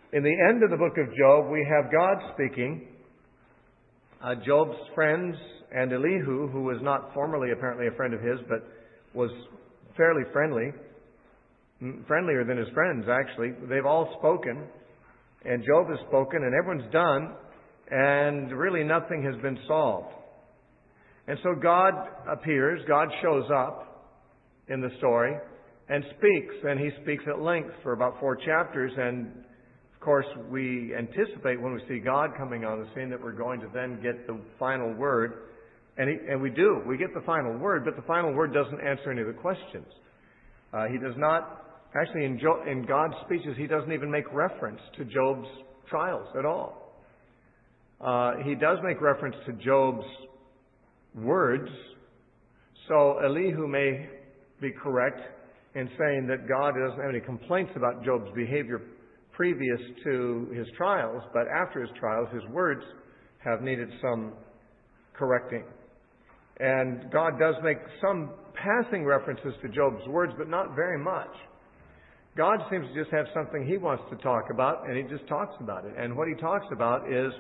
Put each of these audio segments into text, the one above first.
In the end of the book of Job, we have God speaking. Job's friends and Elihu, who was not formerly apparently a friend of his, but was fairly friendly, friendlier than his friends actually, they've all spoken, and Job has spoken, and everyone's done, and really nothing has been solved. And so God appears, God shows up in the story, and speaks, and He speaks at length for about 4 chapters, and of course we anticipate when we see God coming on the scene that we're going to then get the final word, and we do. We get the final word, but the final word doesn't answer any of the questions. He does not, actually in God's speeches, He doesn't even make reference to Job's trials at all. He does make reference to Job's words, so Elihu may be correct in saying that God doesn't have any complaints about Job's behavior previous to his trials, but after his trials, his words have needed some correcting. And God does make some passing references to Job's words, but not very much. God seems to just have something He wants to talk about, and He just talks about it. And what He talks about is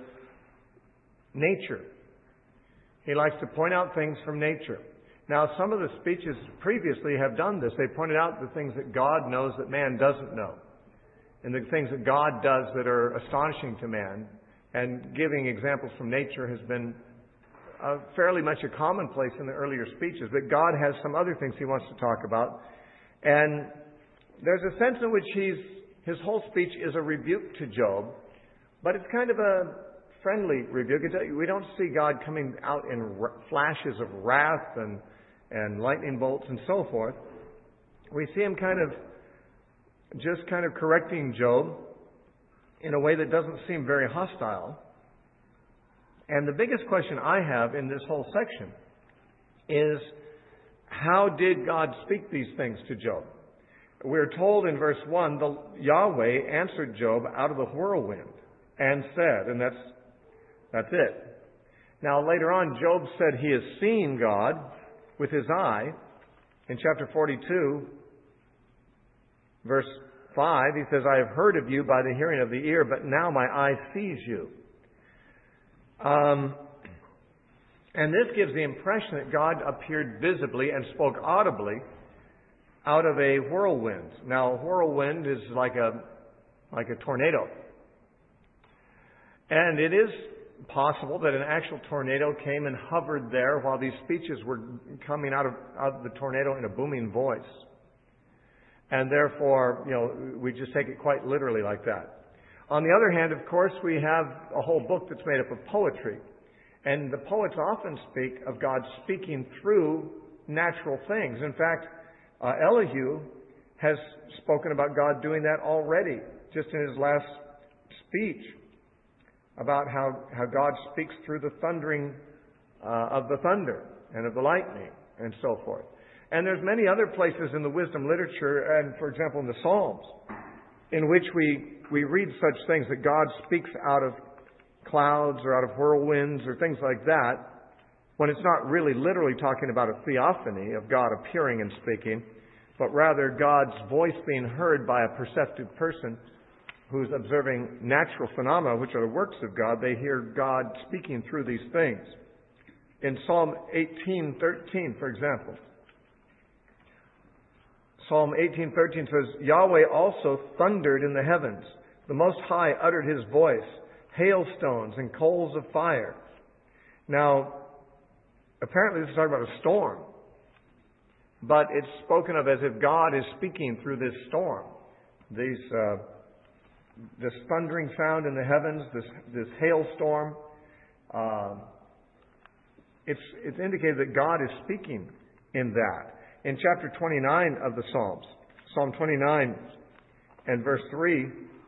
nature. He likes to point out things from nature. Now, some of the speeches previously have done this. They pointed out the things that God knows that man doesn't know, and the things that God does that are astonishing to man. And giving examples from nature has been fairly much a commonplace in the earlier speeches. But God has some other things He wants to talk about. And there's a sense in which his whole speech is a rebuke to Job, but it's kind of a friendly rebuke. We don't see God coming out in flashes of wrath and lightning bolts and so forth. We see Him kind of correcting Job in a way that doesn't seem very hostile. And the biggest question I have in this whole section is, how did God speak these things to Job? We're told in verse 1, Yahweh answered Job out of the whirlwind and said, and that's it. Now later on, Job said he has seen God with his eye. In chapter 42, verse 5, he says, I have heard of you by the hearing of the ear, but now my eye sees you. And this gives the impression that God appeared visibly and spoke audibly out of a whirlwind. Now, a whirlwind is like a tornado. And it is possible that an actual tornado came and hovered there while these speeches were coming out of the tornado in a booming voice. And therefore, we just take it quite literally like that. On the other hand, of course, we have a whole book that's made up of poetry. And the poets often speak of God speaking through natural things. In fact, Elihu has spoken about God doing that already, just in his last speech, about how God speaks through the thundering of the thunder and of the lightning and so forth. And there's many other places in the wisdom literature, and for example in the Psalms, in which we read such things that God speaks out of clouds or out of whirlwinds or things like that, when it's not really literally talking about a theophany of God appearing and speaking, but rather God's voice being heard by a perceptive person who's observing natural phenomena, which are the works of God. They hear God speaking through these things. In Psalm 18:13, for example, Psalm 18:13 says, Yahweh also thundered in the heavens. The Most High uttered His voice, hailstones and coals of fire. Now, apparently this is talking about a storm. But it's spoken of as if God is speaking through this storm. This thundering sound in the heavens, this hailstorm. It's indicated that God is speaking in that. In chapter 29 of the Psalms, Psalm 29 and verse 3,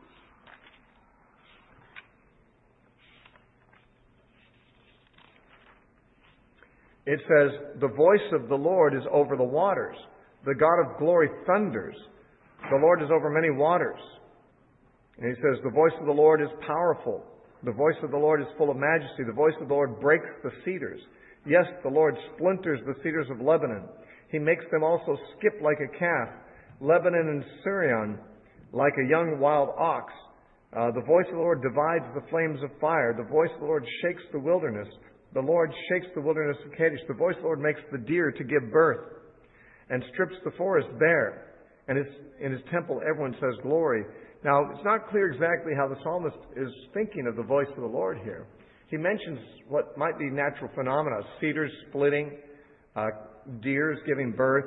it says, the voice of the Lord is over the waters. The God of glory thunders. The Lord is over many waters. And he says, the voice of the Lord is powerful. The voice of the Lord is full of majesty. The voice of the Lord breaks the cedars. Yes, the Lord splinters the cedars of Lebanon. He makes them also skip like a calf. Lebanon and Syrian like a young wild ox. The voice of the Lord divides the flames of fire. The voice of the Lord shakes the wilderness. The Lord shakes the wilderness of Kadesh. The voice of the Lord makes the deer to give birth and strips the forest bare. And in his temple everyone says glory. Now, it's not clear exactly how the psalmist is thinking of the voice of the Lord here. He mentions what might be natural phenomena: cedars splitting, deers giving birth,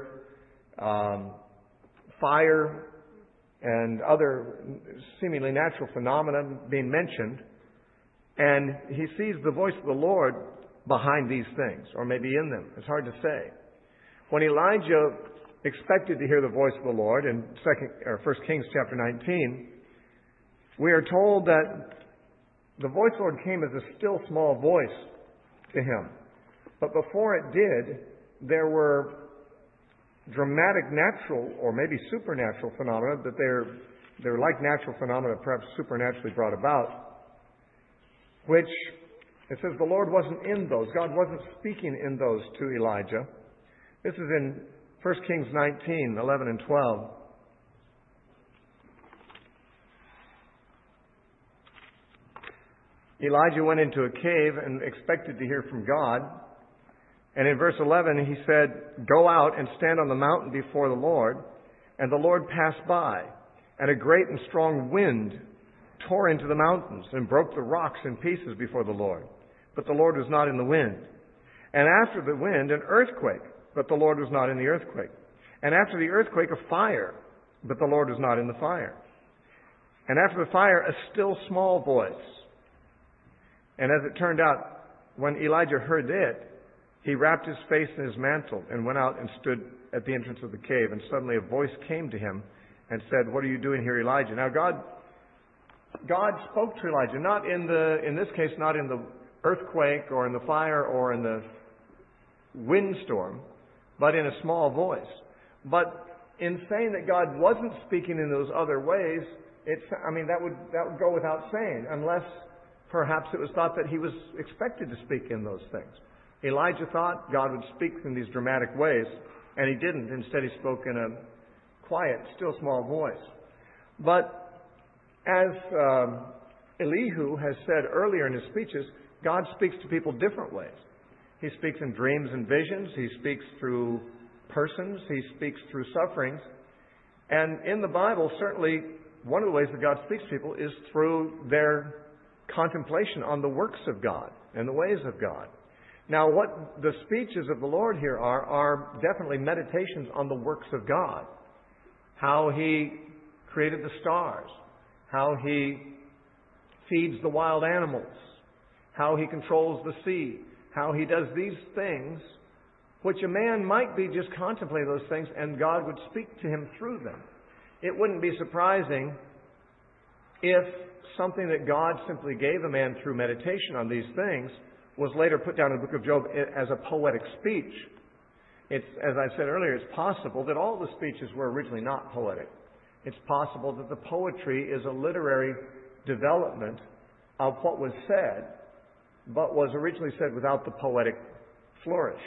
fire, and other seemingly natural phenomena being mentioned. And he sees the voice of the Lord behind these things, or maybe in them. It's hard to say. When Elijah expected to hear the voice of the Lord in 1 Kings chapter 19, we are told that the voice of the Lord came as a still small voice to him. But before it did, there were dramatic natural or maybe supernatural phenomena that they're like natural phenomena, perhaps supernaturally brought about, which it says the Lord wasn't in those. God wasn't speaking in those to Elijah. This is in 1 Kings 19, 11 and 12. Elijah went into a cave and expected to hear from God. And in verse 11 he said, "Go out and stand on the mountain before the Lord." And the Lord passed by, and a great and strong wind tore into the mountains and broke the rocks in pieces before the Lord. But the Lord was not in the wind. And after the wind, an earthquake, but the Lord was not in the earthquake. And after the earthquake, a fire, but the Lord was not in the fire. And after the fire, a still small voice. And as it turned out, when Elijah heard it, he wrapped his face in his mantle and went out and stood at the entrance of the cave. And suddenly a voice came to him and said, "What are you doing here, Elijah?" Now God spoke to Elijah, not in this case, not in the earthquake or in the fire or in the windstorm, but in a small voice. But in saying that God wasn't speaking in those other ways, that would go without saying, unless perhaps it was thought that he was expected to speak in those things. Elijah thought God would speak in these dramatic ways, and he didn't. Instead, he spoke in a quiet, still small voice. But as Elihu has said earlier in his speeches, God speaks to people different ways. He speaks in dreams and visions. He speaks through persons. He speaks through sufferings. And in the Bible, certainly one of the ways that God speaks to people is through their contemplation on the works of God and the ways of God. Now, what the speeches of the Lord here are definitely meditations on the works of God. How He created the stars. How He feeds the wild animals. How He controls the sea. How He does these things, which a man might be just contemplating those things and God would speak to him through them. It wouldn't be surprising if something that God simply gave a man through meditation on these things was later put down in the book of Job as a poetic speech. It's, as I said earlier, it's possible that all the speeches were originally not poetic. It's possible that the poetry is a literary development of what was said, but was originally said without the poetic flourish.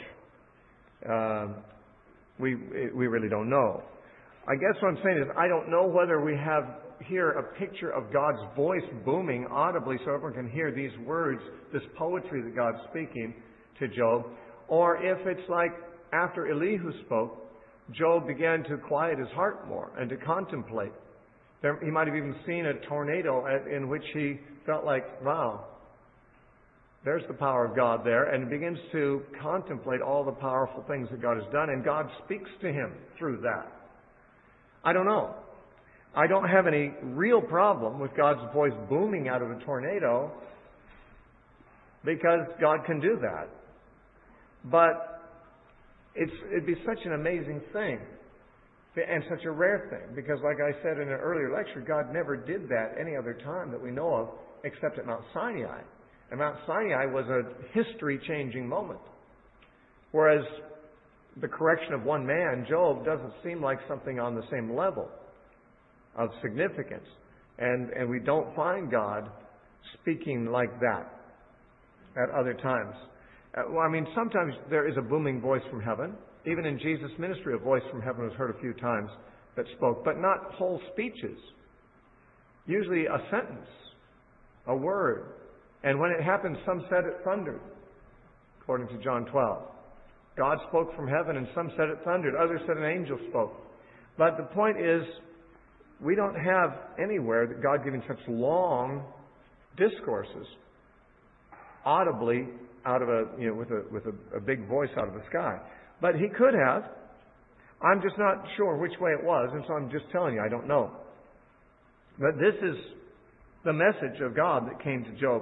We really don't know. I guess what I'm saying is I don't know whether we have here a picture of God's voice booming audibly so everyone can hear these words, this poetry that God's speaking to Job, or if it's like after Elihu spoke, Job began to quiet his heart more and to contemplate. He might have even seen a tornado in which he felt like, wow, there's the power of God there, and begins to contemplate all the powerful things that God has done, and God speaks to him through that. I don't know. I don't have any real problem with God's voice booming out of a tornado because God can do that. But it'd be such an amazing thing and such a rare thing because, like I said in an earlier lecture, God never did that any other time that we know of except at Mount Sinai. And Mount Sinai was a history-changing moment. Whereas the correction of one man, Job, doesn't seem like something on the same level of significance. And we don't find God speaking like that at other times. Sometimes there is a booming voice from heaven. Even in Jesus' ministry, a voice from heaven was heard a few times that spoke, but not whole speeches. Usually a sentence, a word. And when it happened, some said it thundered, according to John 12. God spoke from heaven and some said it thundered. Others said an angel spoke. But the point is, we don't have anywhere that God giving such long discourses audibly out of with a big voice out of the sky. But He could have. I'm just not sure which way it was, and so I'm just telling you, I don't know. But this is the message of God that came to Job.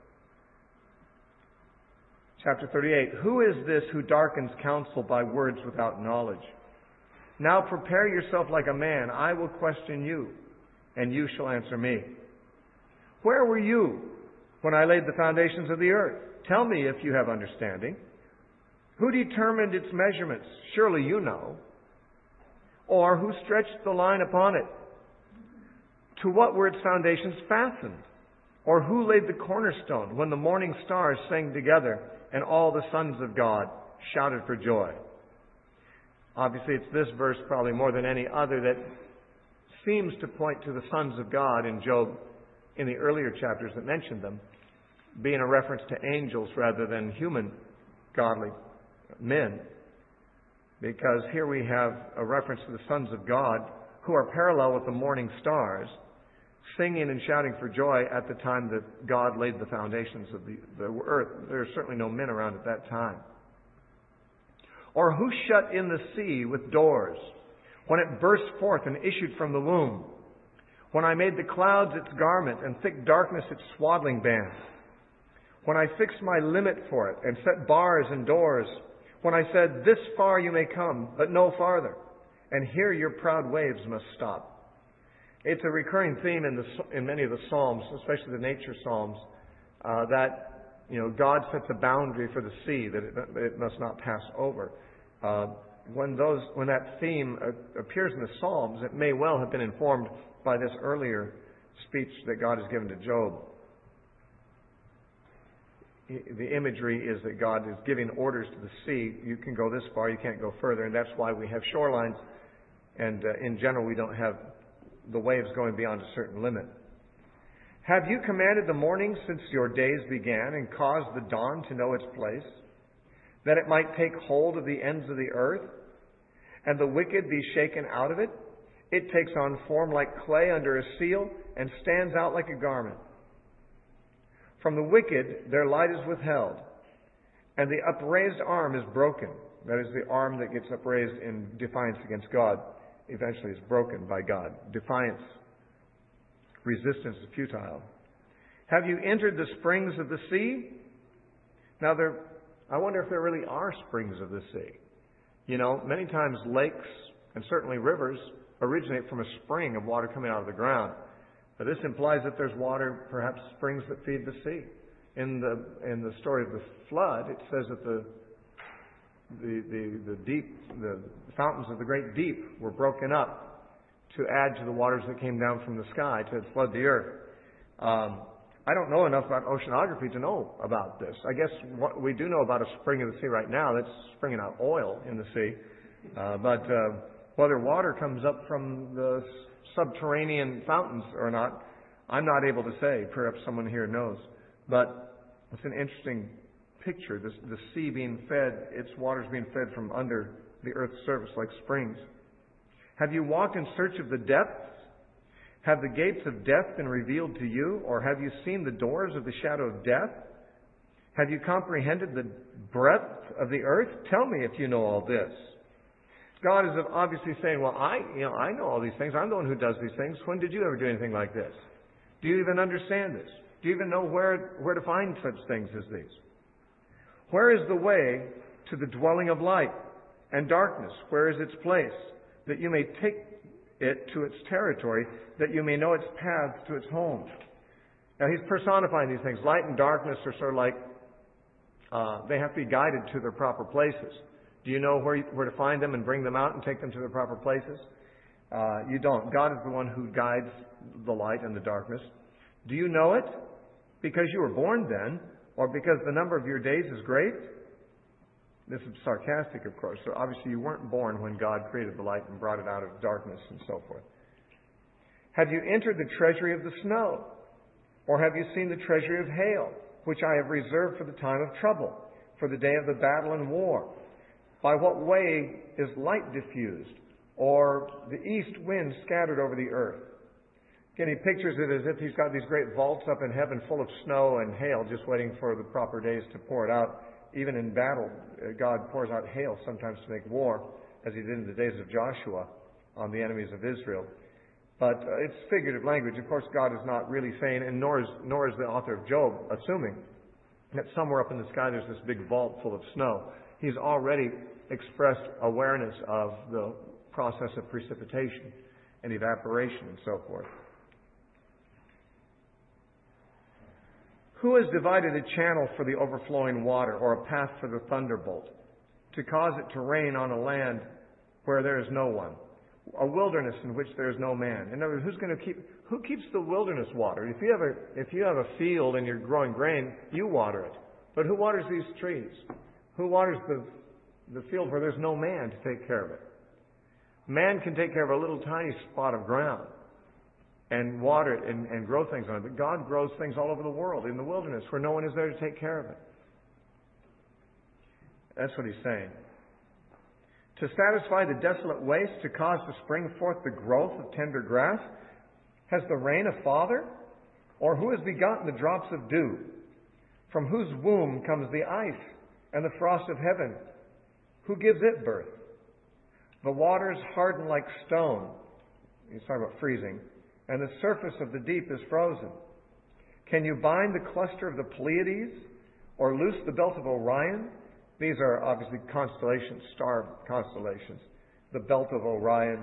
Chapter 38. Who is this who darkens counsel by words without knowledge? Now prepare yourself like a man. I will question you, and you shall answer me. Where were you when I laid the foundations of the earth? Tell me if you have understanding. Who determined its measurements? Surely you know. Or who stretched the line upon it? To what were its foundations fastened? Or who laid the cornerstone when the morning stars sang together and all the sons of God shouted for joy? Obviously, it's this verse probably more than any other that seems to point to the sons of God in Job in the earlier chapters that mentioned them, being a reference to angels rather than human godly men. Because here we have a reference to the sons of God who are parallel with the morning stars, singing and shouting for joy at the time that God laid the foundations of the earth. There are certainly no men around at that time. Or who shut in the sea with doors when it burst forth and issued from the womb? When I made the clouds its garment and thick darkness its swaddling band? When I fixed my limit for it and set bars and doors? When I said, this far you may come, but no farther, and here your proud waves must stop? It's a recurring theme in many of the Psalms, especially the nature Psalms, that God sets a boundary for the sea that it must not pass over. When that theme appears in the Psalms, it may well have been informed by this earlier speech that God has given to Job. The imagery is that God is giving orders to the sea. You can go this far, you can't go further, and that's why we have shorelines, and in general we don't have the waves going beyond a certain limit. Have you commanded the morning since your days began, and caused the dawn to know its place, that it might take hold of the ends of the earth, and the wicked be shaken out of it? It takes on form like clay under a seal, and stands out like a garment. From the wicked their light is withheld, and the upraised arm is broken. That is, the arm that gets upraised in defiance against God eventually is broken by God. Defiance, resistance is futile. Have you entered the springs of the sea? Now, I wonder if there really are springs of the sea. Many times lakes and certainly rivers originate from a spring of water coming out of the ground. But this implies that there's water, perhaps springs that feed the sea. In the story of the flood, it says that the fountains of the great deep were broken up to add to the waters that came down from the sky to flood the earth. I don't know enough about oceanography to know about this. I guess what we do know about a spring of the sea right now that's springing out oil in the sea. But whether water comes up from the subterranean fountains or not, I'm not able to say. Perhaps someone here knows. But it's an interesting picture. The sea being fed, its waters being fed from under the earth's surface like springs. Have you walked in search of the depths? Have the gates of death been revealed to you? Or have you seen the doors of the shadow of death? Have you comprehended the breadth of the earth? Tell me if you know all this. God is obviously saying, well, I know all these things. I'm the one who does these things. When did you ever do anything like this? Do you even understand this? Do you even know where to find such things as these? Where is the way to the dwelling of light and darkness? Where is its place? That you may take it to its territory, that you may know its paths to its home. Now, he's personifying these things. Light and darkness are sort of like, they have to be guided to their proper places. Do you know where to find them and bring them out and take them to their proper places? You don't. God is the one who guides the light and the darkness. Do you know it? Because you were born then, or because the number of your days is great? This is sarcastic, of course. So obviously you weren't born when God created the light and brought it out of darkness and so forth. Have you entered the treasury of the snow? Or have you seen the treasury of hail, which I have reserved for the time of trouble, for the day of the battle and war? By what way is light diffused, or the east wind scattered over the earth? Again, he pictures it as if he's got these great vaults up in heaven full of snow and hail, just waiting for the proper days to pour it out. Even in battle, God pours out hail sometimes to make war, as he did in the days of Joshua on the enemies of Israel. But it's figurative language. Of course, God is not really saying, and nor is the author of Job assuming, that somewhere up in the sky there's this big vault full of snow. He's already expressed awareness of the process of precipitation and evaporation and so forth. Who has divided a channel for the overflowing water, or a path for the thunderbolt, to cause it to rain on a land where there is no one, a wilderness in which there is no man? In other words, who keeps the wilderness water? If you have a field and you're growing grain, you water it. But who waters these trees? Who waters the field where there's no man to take care of it? Man can take care of a little tiny spot of ground and water it and grow things on it. But God grows things all over the world, in the wilderness, where no one is there to take care of it. That's what he's saying. To satisfy the desolate waste, to cause to spring forth the growth of tender grass? Has the rain a father? Or who has begotten the drops of dew? From whose womb comes the ice and the frost of heaven? Who gives it birth? The waters harden like stone. He's talking about freezing. And the surface of the deep is frozen. Can you bind the cluster of the Pleiades, or loose the belt of Orion? These are obviously constellations, star constellations. The belt of Orion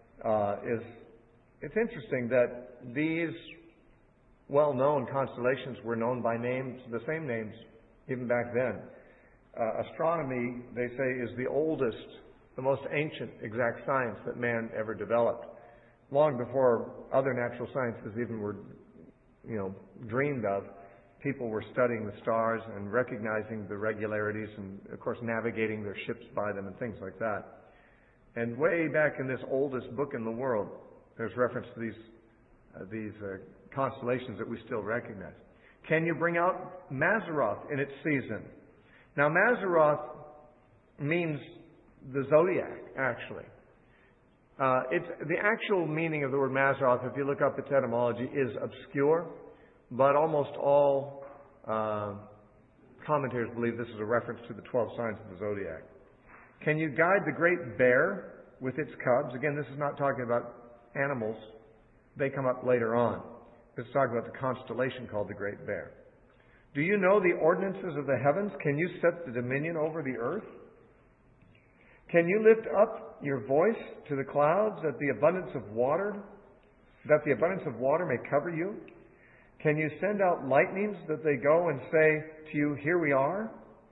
it's interesting that these well-known constellations were known by names, the same names, even back then. Astronomy, they say, is the oldest, the most ancient exact science that man ever developed. Long before other natural sciences even were, dreamed of, people were studying the stars and recognizing the regularities and, of course, navigating their ships by them and things like that. And way back in this oldest book in the world, there's reference to these constellations that we still recognize. Can you bring out Mazzaroth in its season? Now, Mazzaroth means the zodiac, actually. It's the actual meaning of the word Mazzaroth, if you look up its etymology, is obscure, but almost all commentators believe this is a reference to the 12 signs of the zodiac. Can you guide the great bear with its cubs? Again, this is not talking about animals. They come up later on. This is talking about the constellation called the Great Bear. Do you know the ordinances of the heavens? Can you set the dominion over the earth? Can you lift up your voice to the clouds that the abundance of water may cover you? Can you send out lightnings that they go and say to you, "Here we are"?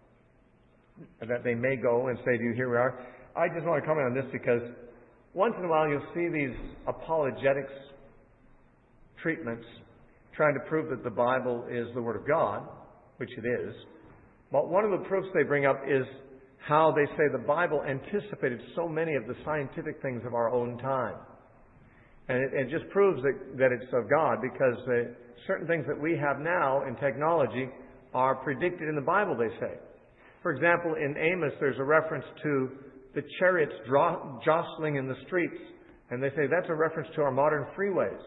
That they may go and say to you, "Here we are." I just want to comment on this because once in a while you'll see these apologetics treatments trying to prove that the Bible is the Word of God, which it is. But one of the proofs they bring up is how they say the Bible anticipated so many of the scientific things of our own time. And it just proves that it's of God, because certain things that we have now in technology are predicted in the Bible, they say. For example, in Amos, there's a reference to the chariots jostling in the streets. And they say that's a reference to our modern freeways,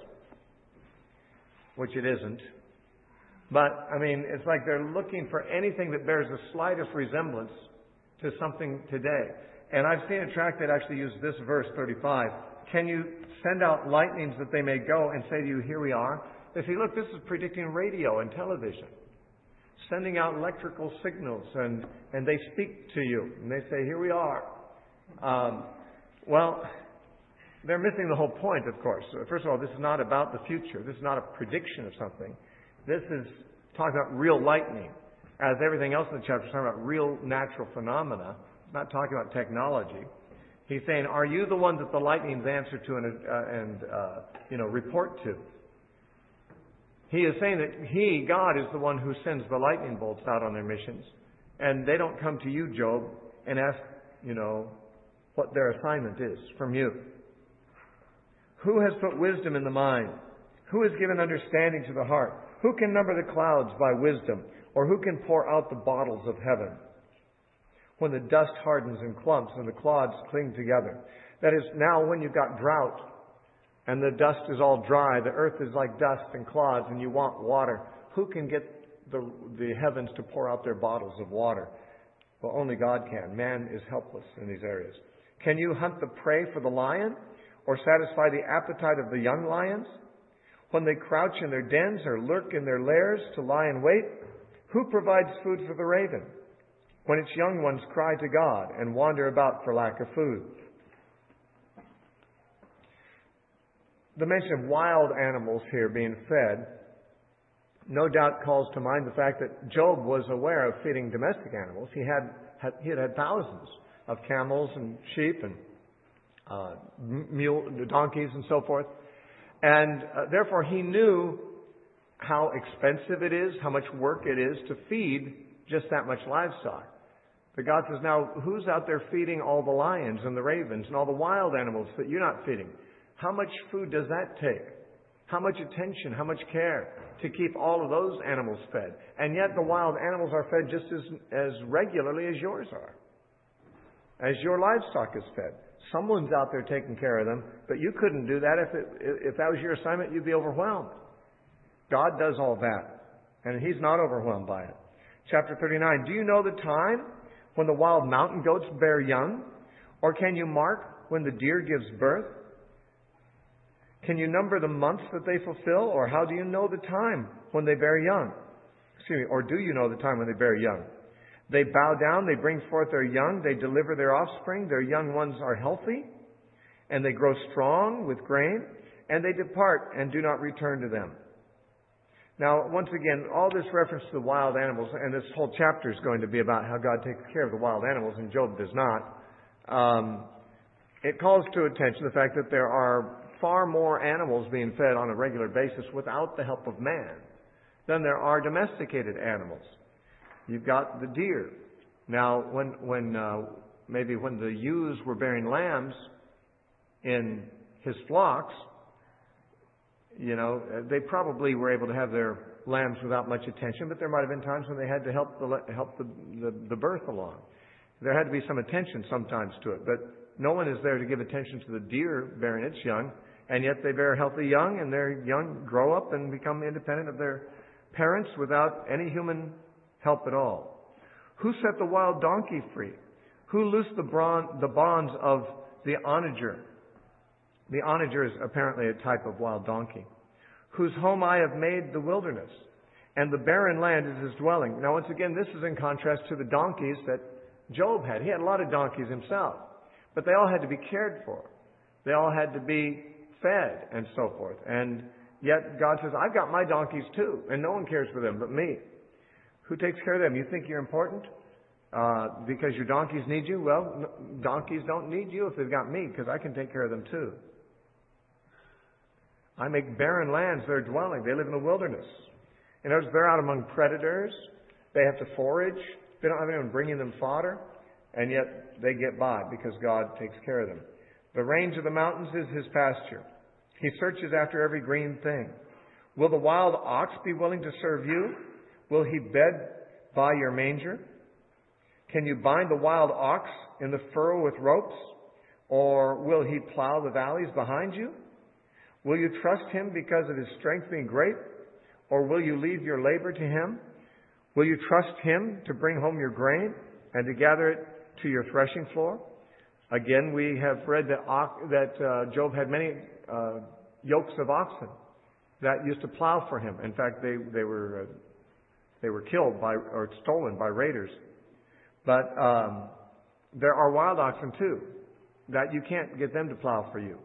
which it isn't. But, it's like they're looking for anything that bears the slightest resemblance to something today. And I've seen a tract that actually uses this verse, 35. Can you send out lightnings that they may go and say to you, "Here we are"? They say, look, this is predicting radio and television. Sending out electrical signals, and they speak to you, and they say, "Here we are." Well, they're missing the whole point, of course. First of all, this is not about the future. This is not a prediction of something. This is talking about real lightning. As everything else in the chapter is talking about real natural phenomena. It's not talking about technology. He's saying, are you the one that the lightnings answer to and report to? He is saying that God, is the one who sends the lightning bolts out on their missions. And they don't come to you, Job, and ask, what their assignment is from you. Who has put wisdom in the mind? Who has given understanding to the heart? Who can number the clouds by wisdom? Or who can pour out the bottles of heaven? When the dust hardens in clumps and the clods cling together. That is, now when you've got drought and the dust is all dry, the earth is like dust and clods, and you want water, who can get the heavens to pour out their bottles of water? Well, only God can. Man is helpless in these areas. Can you hunt the prey for the lion, or satisfy the appetite of the young lions? When they crouch in their dens or lurk in their lairs to lie in wait, who provides food for the raven? When its young ones cry to God and wander about for lack of food. The mention of wild animals here being fed no doubt calls to mind the fact that Job was aware of feeding domestic animals. He had thousands of camels and sheep and donkeys and so forth. And therefore he knew how expensive it is, how much work it is to feed just that much livestock. But God says, now, who's out there feeding all the lions and the ravens and all the wild animals that you're not feeding? How much food does that take? How much attention, how much care to keep all of those animals fed? And yet the wild animals are fed just as regularly as yours are, as your livestock is fed. Someone's out there taking care of them, but you couldn't do that. If that was your assignment, you'd be overwhelmed. God does all that, and He's not overwhelmed by it. Chapter 39, do you know the time when the wild mountain goats bear young? Or can you mark when the deer gives birth? Can you number the months that they fulfill? Or how do you know the time when they bear young? Or do you know the time when they bear young? They bow down, they bring forth their young, they deliver their offspring, their young ones are healthy, and they grow strong with grain, and they depart and do not return to them. Now, once again, all this reference to the wild animals, and this whole chapter is going to be about how God takes care of the wild animals, and Job does not. It calls to attention the fact that there are far more animals being fed on a regular basis without the help of man than there are domesticated animals. You've got the deer. Now, maybe when the ewes were bearing lambs in his flocks, they probably were able to have their lambs without much attention, but there might have been times when they had to help the birth along. There had to be some attention sometimes to it, but no one is there to give attention to the deer bearing its young, and yet they bear healthy young, and their young grow up and become independent of their parents without any human help at all. Who set the wild donkey free? Who loosed the bonds of the onager? The onager is apparently a type of wild donkey. Whose home I have made the wilderness, and the barren land is his dwelling. Now, once again, this is in contrast to the donkeys that Job had. He had a lot of donkeys himself, but they all had to be cared for. They all had to be fed and so forth. And yet God says, I've got my donkeys too, and no one cares for them but me. Who takes care of them? You think you're important because your donkeys need you? Well, donkeys don't need you if they've got me, because I can take care of them too. I make barren lands their dwelling. They live in the wilderness. In other words, they're out among predators. They have to forage. They don't have anyone bringing them fodder. And yet they get by because God takes care of them. The range of the mountains is His pasture. He searches after every green thing. Will the wild ox be willing to serve you? Will he bed by your manger? Can you bind the wild ox in the furrow with ropes? Or will he plow the valleys behind you? Will you trust him because of his strength being great? Or will you leave your labor to him? Will you trust him to bring home your grain and to gather it to your threshing floor? Again, we have read that Job had many yokes of oxen that used to plow for him. In fact, they were killed or stolen by raiders. But there are wild oxen too that you can't get them to plow for you.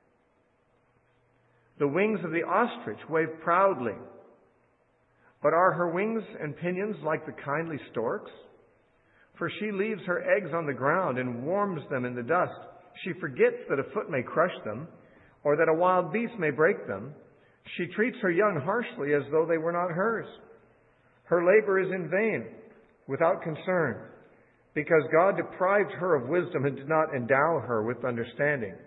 The wings of the ostrich wave proudly, but are her wings and pinions like the kindly storks? For she leaves her eggs on the ground and warms them in the dust. She forgets that a foot may crush them, or that a wild beast may break them. She treats her young harshly as though they were not hers. Her labor is in vain, without concern, because God deprived her of wisdom and did not endow her with understanding.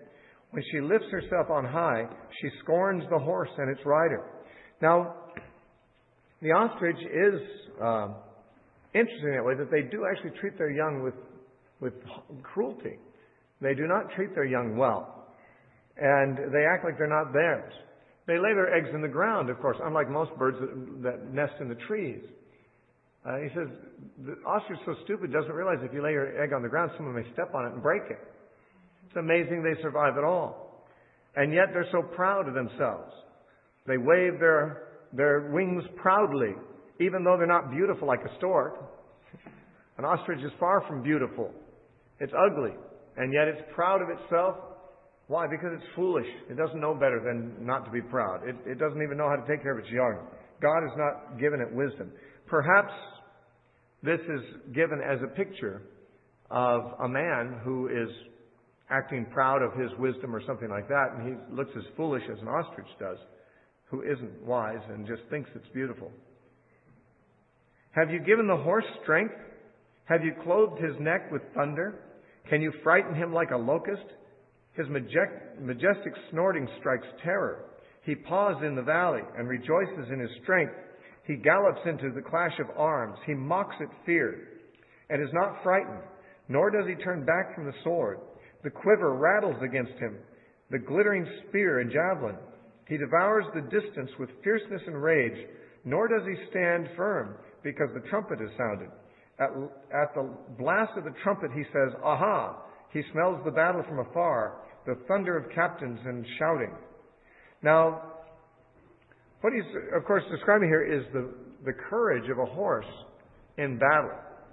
When she lifts herself on high, she scorns the horse and its rider. Now, the ostrich is interesting that way, that they do actually treat their young with cruelty. They do not treat their young well. And they act like they're not theirs. They lay their eggs in the ground, of course, unlike most birds that nest in the trees. He says, the ostrich is so stupid, doesn't realize if you lay your egg on the ground, someone may step on it and break it. It's amazing they survive at all. And yet they're so proud of themselves. They wave their wings proudly, even though they're not beautiful like a stork. An ostrich is far from beautiful. It's ugly. And yet it's proud of itself. Why? Because it's foolish. It doesn't know better than not to be proud. It doesn't even know how to take care of its young. God has not given it wisdom. Perhaps this is given as a picture of a man who is acting proud of his wisdom or something like that, and he looks as foolish as an ostrich does, who isn't wise and just thinks it's beautiful. Have you given the horse strength? Have you clothed his neck with thunder? Can you frighten him like a locust? His majestic snorting strikes terror. He paws in the valley and rejoices in his strength. He gallops into the clash of arms. He mocks at fear and is not frightened, nor does he turn back from the sword. The quiver rattles against him, the glittering spear and javelin. He devours the distance with fierceness and rage, nor does he stand firm, because the trumpet is sounded. At the blast of the trumpet he says, "Aha!" He smells the battle from afar, the thunder of captains and shouting. Now, what he's, of course, describing here is the courage of a horse in battle.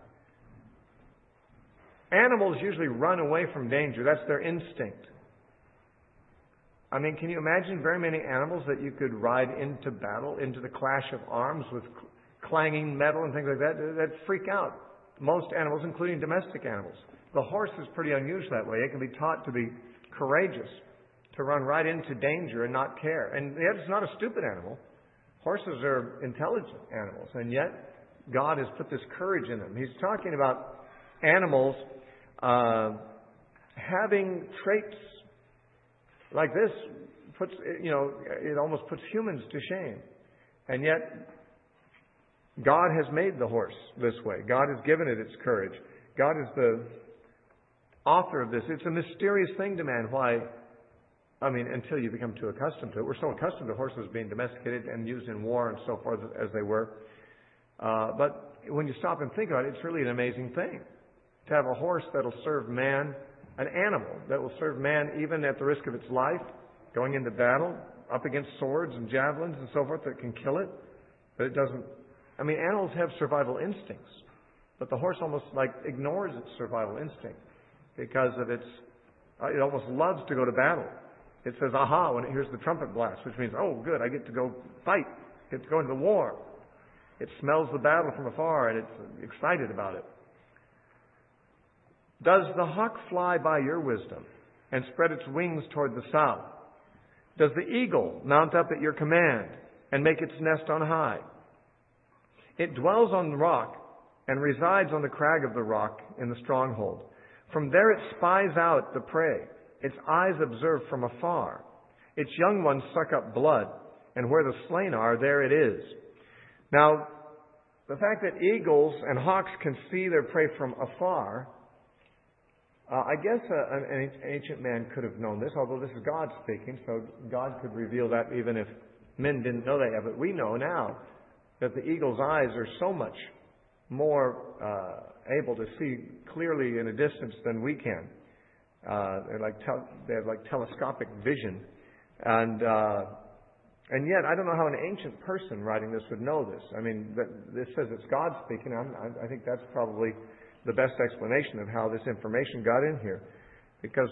Animals usually run away from danger. That's their instinct. I mean, can you imagine very many animals that you could ride into battle, into the clash of arms with clanging metal and things like that? That'd freak out most animals, including domestic animals. The horse is pretty unusual that way. It can be taught to be courageous, to run right into danger and not care. And yet it's not a stupid animal. Horses are intelligent animals, and yet God has put this courage in them. He's talking about animals having traits like this. It almost puts humans to shame. And yet God has made the horse this way. God has given it its courage. God is the author of this. It's a mysterious thing to man. Why? I mean, until you become too accustomed to it. We're so accustomed to horses being domesticated and used in war and so forth as they were. But when you stop and think about it, it's really an amazing thing to have a horse that'll serve man, an animal that will serve man even at the risk of its life, going into battle, up against swords and javelins and so forth that can kill it. But it doesn't. I mean, animals have survival instincts, but the horse almost ignores its survival instinct because of it almost loves to go to battle. It says, "Aha," when it hears the trumpet blast, which means, "Oh, good, I get to go fight, get to go into the war." It smells the battle from afar and it's excited about it. Does the hawk fly by your wisdom and spread its wings toward the south? Does the eagle mount up at your command and make its nest on high? It dwells on the rock and resides on the crag of the rock in the stronghold. From there it spies out the prey. Its eyes observe from afar. Its young ones suck up blood, and where the slain are, there it is. Now, the fact that eagles and hawks can see their prey from afar, I guess an ancient man could have known this, although this is God speaking, so God could reveal that even if men didn't know that. But we know now that the eagle's eyes are so much more able to see clearly in a distance than we can. They have telescopic vision, and yet I don't know how an ancient person writing this would know this. I mean, this says it's God speaking. I think that's probably the best explanation of how this information got in here, because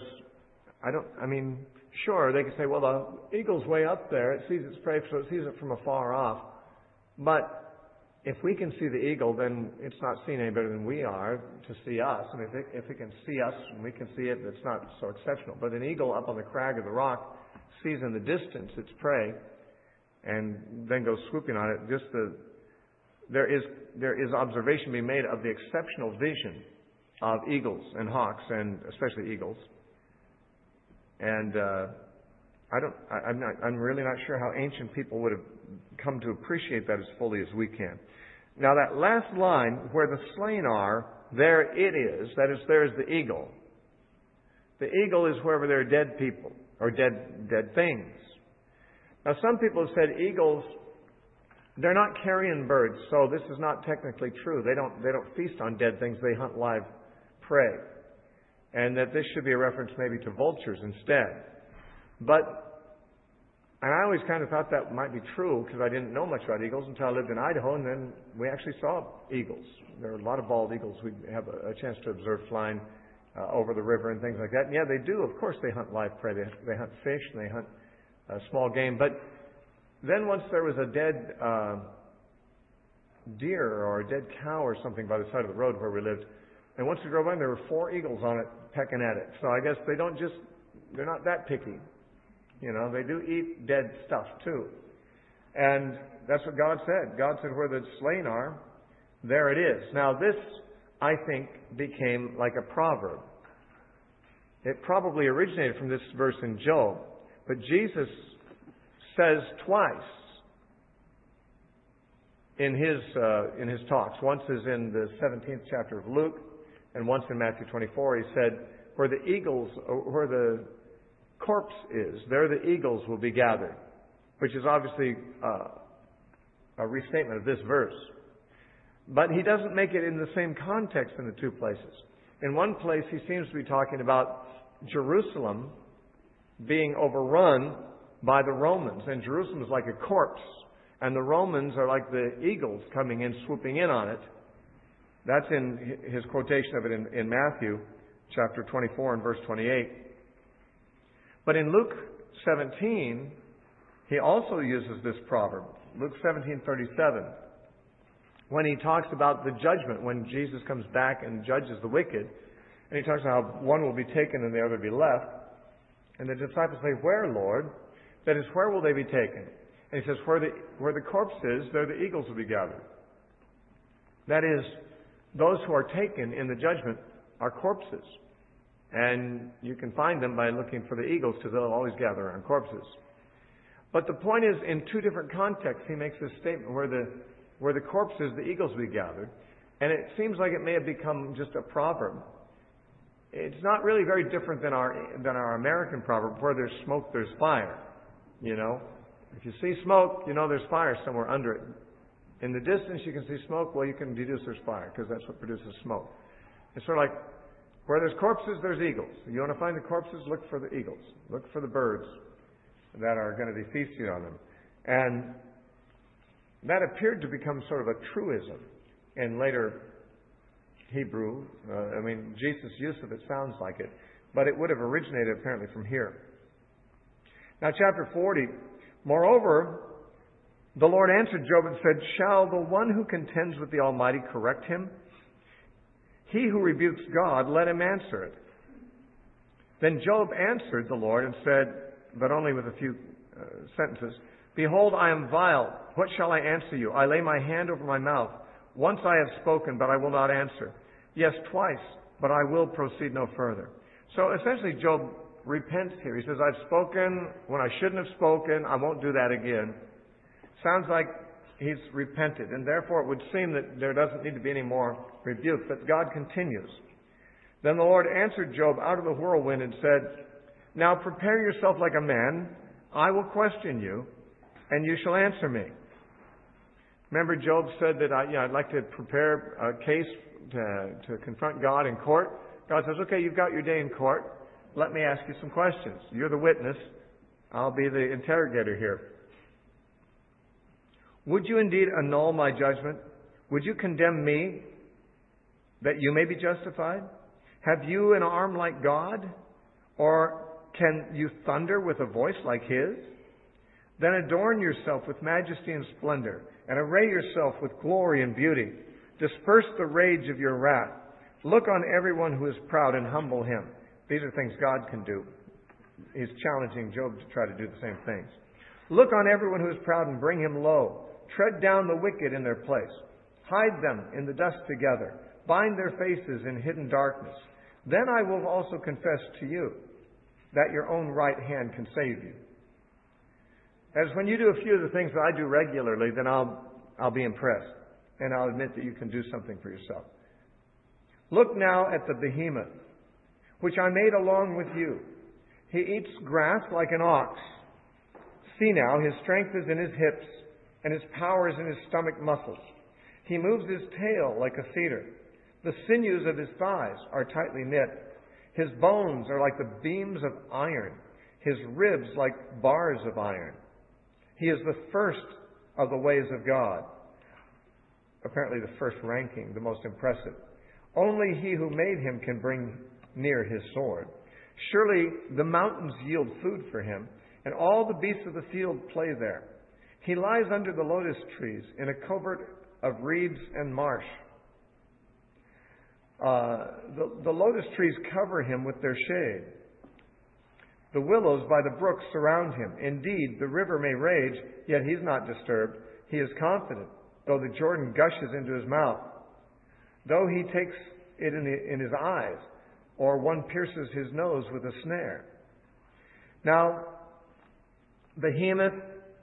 sure, they could say, well, the eagle's way up there. It sees its prey, so it sees it from afar off. But if we can see the eagle, then it's not seen any better than we are to see us. And if it can see us and we can see it, it's not so exceptional. But an eagle up on the crag of the rock sees in the distance its prey and then goes swooping on it. There is observation being made of the exceptional vision of eagles and hawks, and especially eagles. And I'm really not sure how ancient people would have come to appreciate that as fully as we can. Now that last line, where the slain are, there it is. That is, there is the eagle. The eagle is wherever there are dead people or dead things. Now some people have said eagles, they're not carrion birds, so this is not technically true. They don't feast on dead things. They hunt live prey. And that this should be a reference maybe to vultures instead. And I always kind of thought that might be true because I didn't know much about eagles until I lived in Idaho, and then we actually saw eagles. There are a lot of bald eagles we have a chance to observe flying over the river and things like that. And yeah, they do. Of course, they hunt live prey. They hunt fish and they hunt small game. But then once there was a dead deer or a dead cow or something by the side of the road where we lived, and once we drove by, there were 4 eagles on it pecking at it. So I guess they're not that picky. You know, they do eat dead stuff too. And that's what God said. God said, where the slain are, there it is. Now this, I think, became like a proverb. It probably originated from this verse in Job. But Jesus says twice in his talks. Once is in the 17th chapter of Luke, and once in Matthew 24. He said, where the corpse is, there the eagles will be gathered, which is obviously a restatement of this verse. But he doesn't make it in the same context in the two places. In one place, he seems to be talking about Jerusalem being overrun by the Romans, and Jerusalem is like a corpse, and the Romans are like the eagles coming in, swooping in on it. That's in his quotation of it in Matthew chapter 24 and verse 28. But in Luke 17, he also uses this proverb. Luke 17:37. When he talks about the judgment, when Jesus comes back and judges the wicked, and he talks about how one will be taken and the other be left. And the disciples say, where, Lord? That is, where will they be taken? And he says, where the corpse is, there the eagles will be gathered. That is, those who are taken in the judgment are corpses. And you can find them by looking for the eagles, because they'll always gather around corpses. But the point is, in two different contexts, he makes this statement where the corpse is, the eagles will be gathered. And it seems like it may have become just a proverb. It's not really very different than our American proverb, where there's smoke, there's fire. You know, if you see smoke, you know there's fire somewhere under it. In the distance, you can see smoke. Well, you can deduce there's fire, because that's what produces smoke. It's sort of like, where there's corpses, there's eagles. You want to find the corpses, look for the eagles. Look for the birds that are going to be feasting on them. And that appeared to become sort of a truism in later Hebrew. Jesus' use of it sounds like it. But it would have originated apparently from here. Now, chapter 40. Moreover, the Lord answered Job and said, shall the one who contends with the Almighty correct him? He who rebukes God, let him answer it. Then Job answered the Lord and said, but only with a few sentences, behold, I am vile. What shall I answer you? I lay my hand over my mouth. Once I have spoken, but I will not answer. Yes, twice, but I will proceed no further. So essentially, Job repents here. He says, I've spoken when I shouldn't have spoken. I won't do that again. Sounds like he's repented, and therefore it would seem that there doesn't need to be any more rebuke. But God continues. Then the Lord answered Job out of the whirlwind and said, now prepare yourself like a man. I will question you, and you shall answer me. Remember, Job said that I'd like to prepare a case to confront God in court. God says, okay, you've got your day in court. Let me ask you some questions. You're the witness. I'll be the interrogator here. Would you indeed annul my judgment? Would you condemn me that you may be justified? Have you an arm like God? Or can you thunder with a voice like His? Then adorn yourself with majesty and splendor, and array yourself with glory and beauty. Disperse the rage of your wrath. Look on everyone who is proud and humble him. These are things God can do. He's challenging Job to try to do the same things. Look on everyone who is proud and bring him low. Tread down the wicked in their place. Hide them in the dust together. Bind their faces in hidden darkness. Then I will also confess to you. that your own right hand can save you. As when you do a few of the things that I do regularly, then I'll be impressed, and I'll admit that you can do something for yourself. Look now at the behemoth, which I made along with you. He eats grass like an ox. See now, his strength is in his hips, and his power is in his stomach muscles. He moves his tail like a cedar. The sinews of his thighs are tightly knit. His bones are like the beams of iron, his ribs like bars of iron. He is the first of the ways of God. Apparently the first ranking, the most impressive. Only he who made him can bring near his sword. Surely the mountains yield food for him, and all the beasts of the field play there. He lies under the lotus trees in a covert of reeds and marsh. The lotus trees cover him with their shade. The willows by the brook surround him. Indeed, the river may rage, yet he's not disturbed. He is confident, though the Jordan gushes into his mouth. Though he takes it in his eyes, or one pierces his nose with a snare. Now, behemoth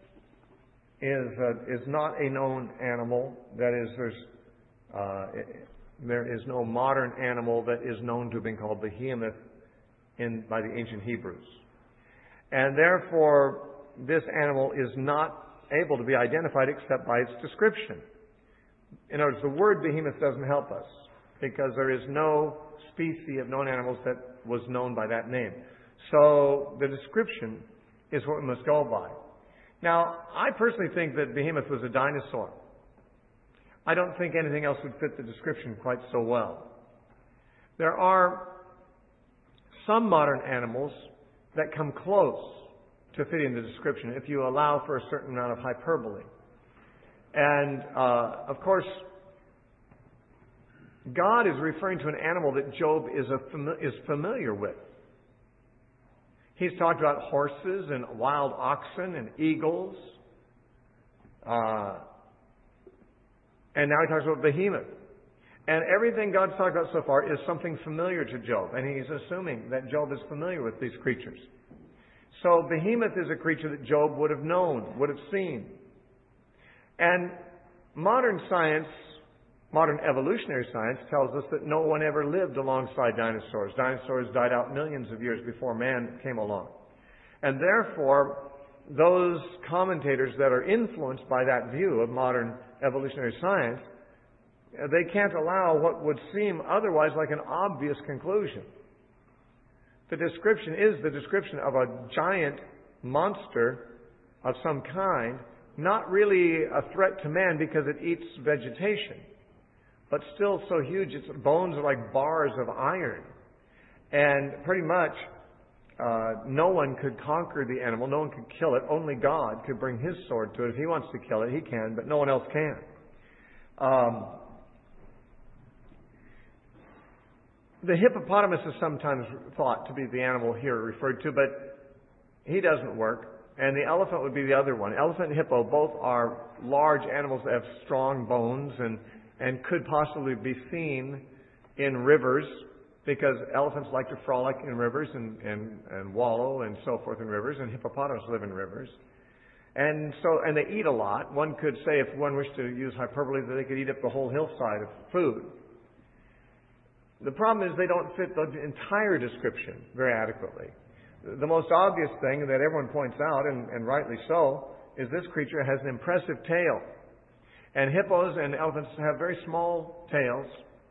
is not a known animal. That is, there is no modern animal that is known to have been called behemoth by the ancient Hebrews. And therefore, this animal is not able to be identified except by its description. In other words, the word behemoth doesn't help us because there is no species of known animals that was known by that name. So the description is what we must go by. Now, I personally think that behemoth was a dinosaur. I don't think anything else would fit the description quite so well. There are some modern animals that come close to fitting the description if you allow for a certain amount of hyperbole. And, of course, God is referring to an animal that Job is familiar with. He's talked about horses and wild oxen and eagles. And now he talks about behemoth. And everything God's talked about so far is something familiar to Job. And he's assuming that Job is familiar with these creatures. So behemoth is a creature that Job would have known, would have seen. And modern science, modern evolutionary science, tells us that no one ever lived alongside dinosaurs. Dinosaurs died out millions of years before man came along. And therefore, those commentators that are influenced by that view of modern evolutionary science, they can't allow what would seem otherwise like an obvious conclusion. The description is the description of a giant monster of some kind, not really a threat to man because it eats vegetation, but still so huge its bones are like bars of iron. And pretty much no one could conquer the animal, no one could kill it, only God could bring his sword to it. If he wants to kill it, he can, but no one else can. The hippopotamus is sometimes thought to be the animal here referred to, but he doesn't work. And the elephant would be the other one. Elephant and hippo both are large animals that have strong bones and could possibly be seen in rivers because elephants like to frolic in rivers and wallow and so forth in rivers, and hippopotamus live in rivers. And they eat a lot. One could say, if one wished to use hyperbole, that they could eat up the whole hillside of food. The problem is they don't fit the entire description very adequately. The most obvious thing that everyone points out, and rightly so, is this creature has an impressive tail. And hippos and elephants have very small tails.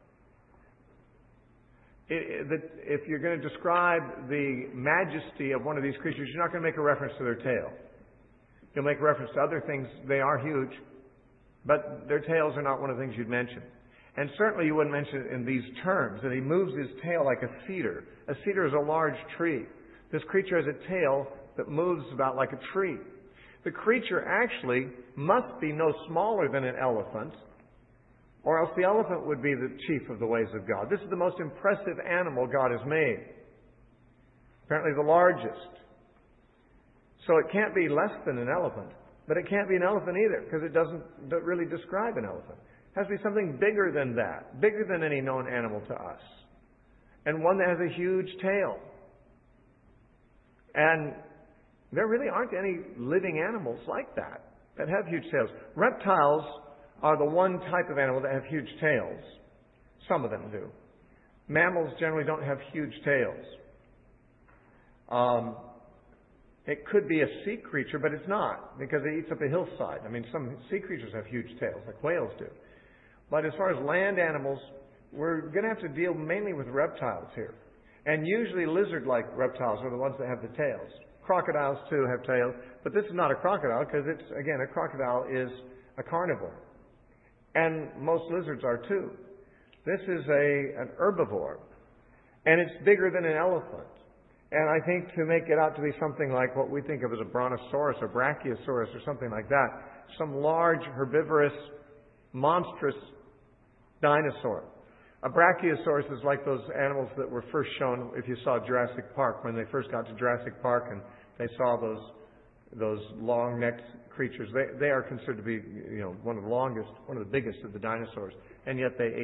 If you're going to describe the majesty of one of these creatures, you're not going to make a reference to their tail. You'll make reference to other things. They are huge, but their tails are not one of the things you'd mention. And certainly you wouldn't mention it in these terms, that he moves his tail like a cedar. A cedar is a large tree. This creature has a tail that moves about like a tree. The creature actually must be no smaller than an elephant, or else the elephant would be the chief of the ways of God. This is the most impressive animal God has made. Apparently the largest. So it can't be less than an elephant, but it can't be an elephant either, because it doesn't really describe an elephant. It has to be something bigger than that, bigger than any known animal to us, and one that has a huge tail. And there really aren't any living animals like that have huge tails. Reptiles are the one type of animal that have huge tails. Some of them do. Mammals generally don't have huge tails. It could be a sea creature, but it's not, because it eats up a hillside. I mean, some sea creatures have huge tails, like whales do. But as far as land animals, we're going to have to deal mainly with reptiles here. And usually lizard-like reptiles are the ones that have the tails. Crocodiles, too, have tails. But this is not a crocodile, because a crocodile is a carnivore. And most lizards are, too. This is an herbivore. And it's bigger than an elephant. And I think to make it out to be something like what we think of as a brontosaurus or brachiosaurus or something like that, some large, herbivorous, monstrous dinosaur. A brachiosaurus is like those animals that were first shown if you saw Jurassic Park, when they first got to Jurassic Park and they saw those long-necked creatures. They are considered to be, one of the biggest of the dinosaurs, and yet they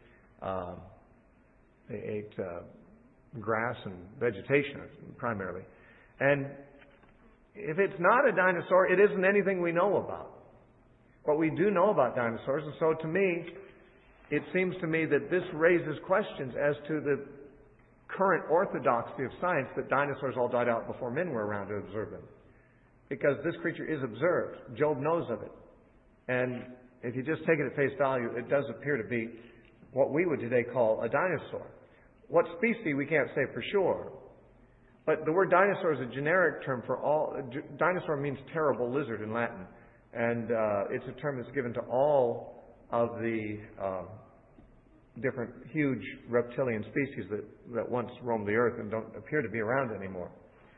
ate grass and vegetation primarily. And if it's not a dinosaur, it isn't anything we know about. But we do know about dinosaurs, and so to me, it seems to me that this raises questions as to the current orthodoxy of science that dinosaurs all died out before men were around to observe them. Because this creature is observed. Job knows of it. And if you just take it at face value, it does appear to be what we would today call a dinosaur. What species, we can't say for sure. But the word dinosaur is a generic term for all. Dinosaur means terrible lizard in Latin. And it's a term that's given to all of the different huge reptilian species that once roamed the earth and don't appear to be around anymore.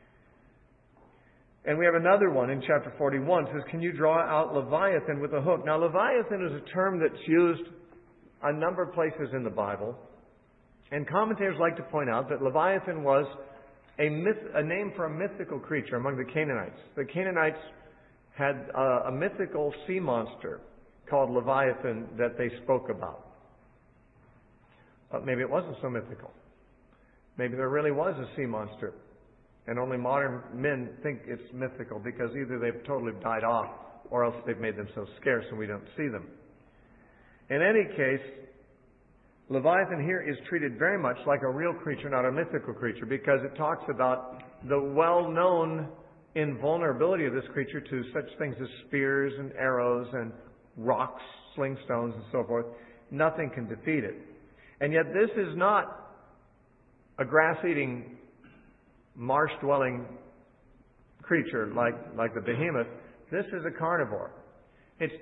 And we have another one in chapter 41. It says, can you draw out Leviathan with a hook? Now, Leviathan is a term that's used a number of places in the Bible. And commentators like to point out that Leviathan was a name for a mythical creature among the Canaanites. The Canaanites had a mythical sea monster called Leviathan that they spoke about. But maybe it wasn't so mythical. Maybe there really was a sea monster. And only modern men think it's mythical because either they've totally died off or else they've made themselves scarce and we don't see them. In any case, Leviathan here is treated very much like a real creature, not a mythical creature, because it talks about the well-known invulnerability of this creature to such things as spears and arrows and rocks, sling stones, and so forth. Nothing can defeat it. And yet this is not a grass-eating, marsh-dwelling creature like the behemoth. This is a carnivore. Its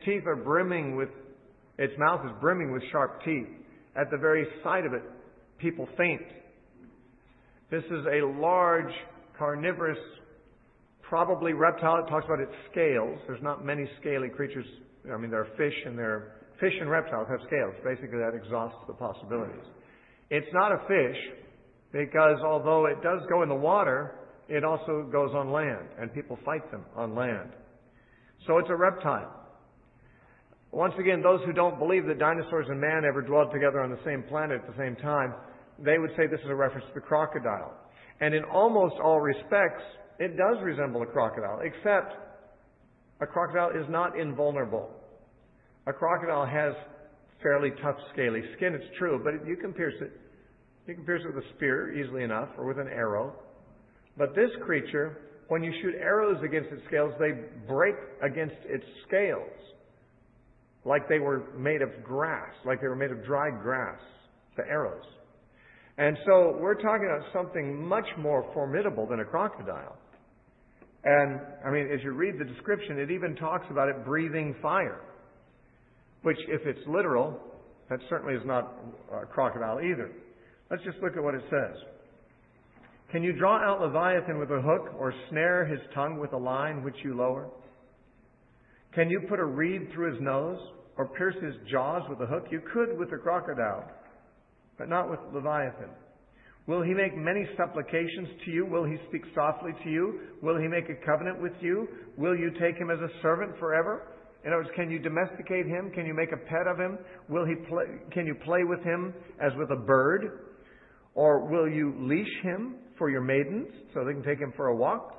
mouth is brimming with sharp teeth. At the very sight of it, people faint. This is a large, carnivorous, probably reptile. It talks about its scales. There's not many scaly creatures. I mean, there are fish and reptiles have scales. Basically, that exhausts the possibilities. It's not a fish because although it does go in the water, it also goes on land, and people fight them on land. So it's a reptile. Once again, those who don't believe that dinosaurs and man ever dwelled together on the same planet at the same time, they would say this is a reference to the crocodile. And in almost all respects, it does resemble a crocodile, except a crocodile is not invulnerable. A crocodile has fairly tough, scaly skin, it's true, but you can pierce it. You can pierce it with a spear easily enough, or with an arrow. But this creature, when you shoot arrows against its scales, they break against its scales like they were made of grass, like they were made of dried grass, the arrows. And so we're talking about something much more formidable than a crocodile. And, I mean, as you read the description, it even talks about it breathing fire, which, if it's literal, that certainly is not a crocodile either. Let's just look at what it says. Can you draw out Leviathan with a hook, or snare his tongue with a line which you lower? Can you put a reed through his nose, or pierce his jaws with a hook? You could with a crocodile, but not with Leviathan. Will he make many supplications to you? Will he speak softly to you? Will he make a covenant with you? Will you take him as a servant forever? In other words, can you domesticate him? Can you make a pet of him? Can you play with him as with a bird? Or will you leash him for your maidens so they can take him for a walk?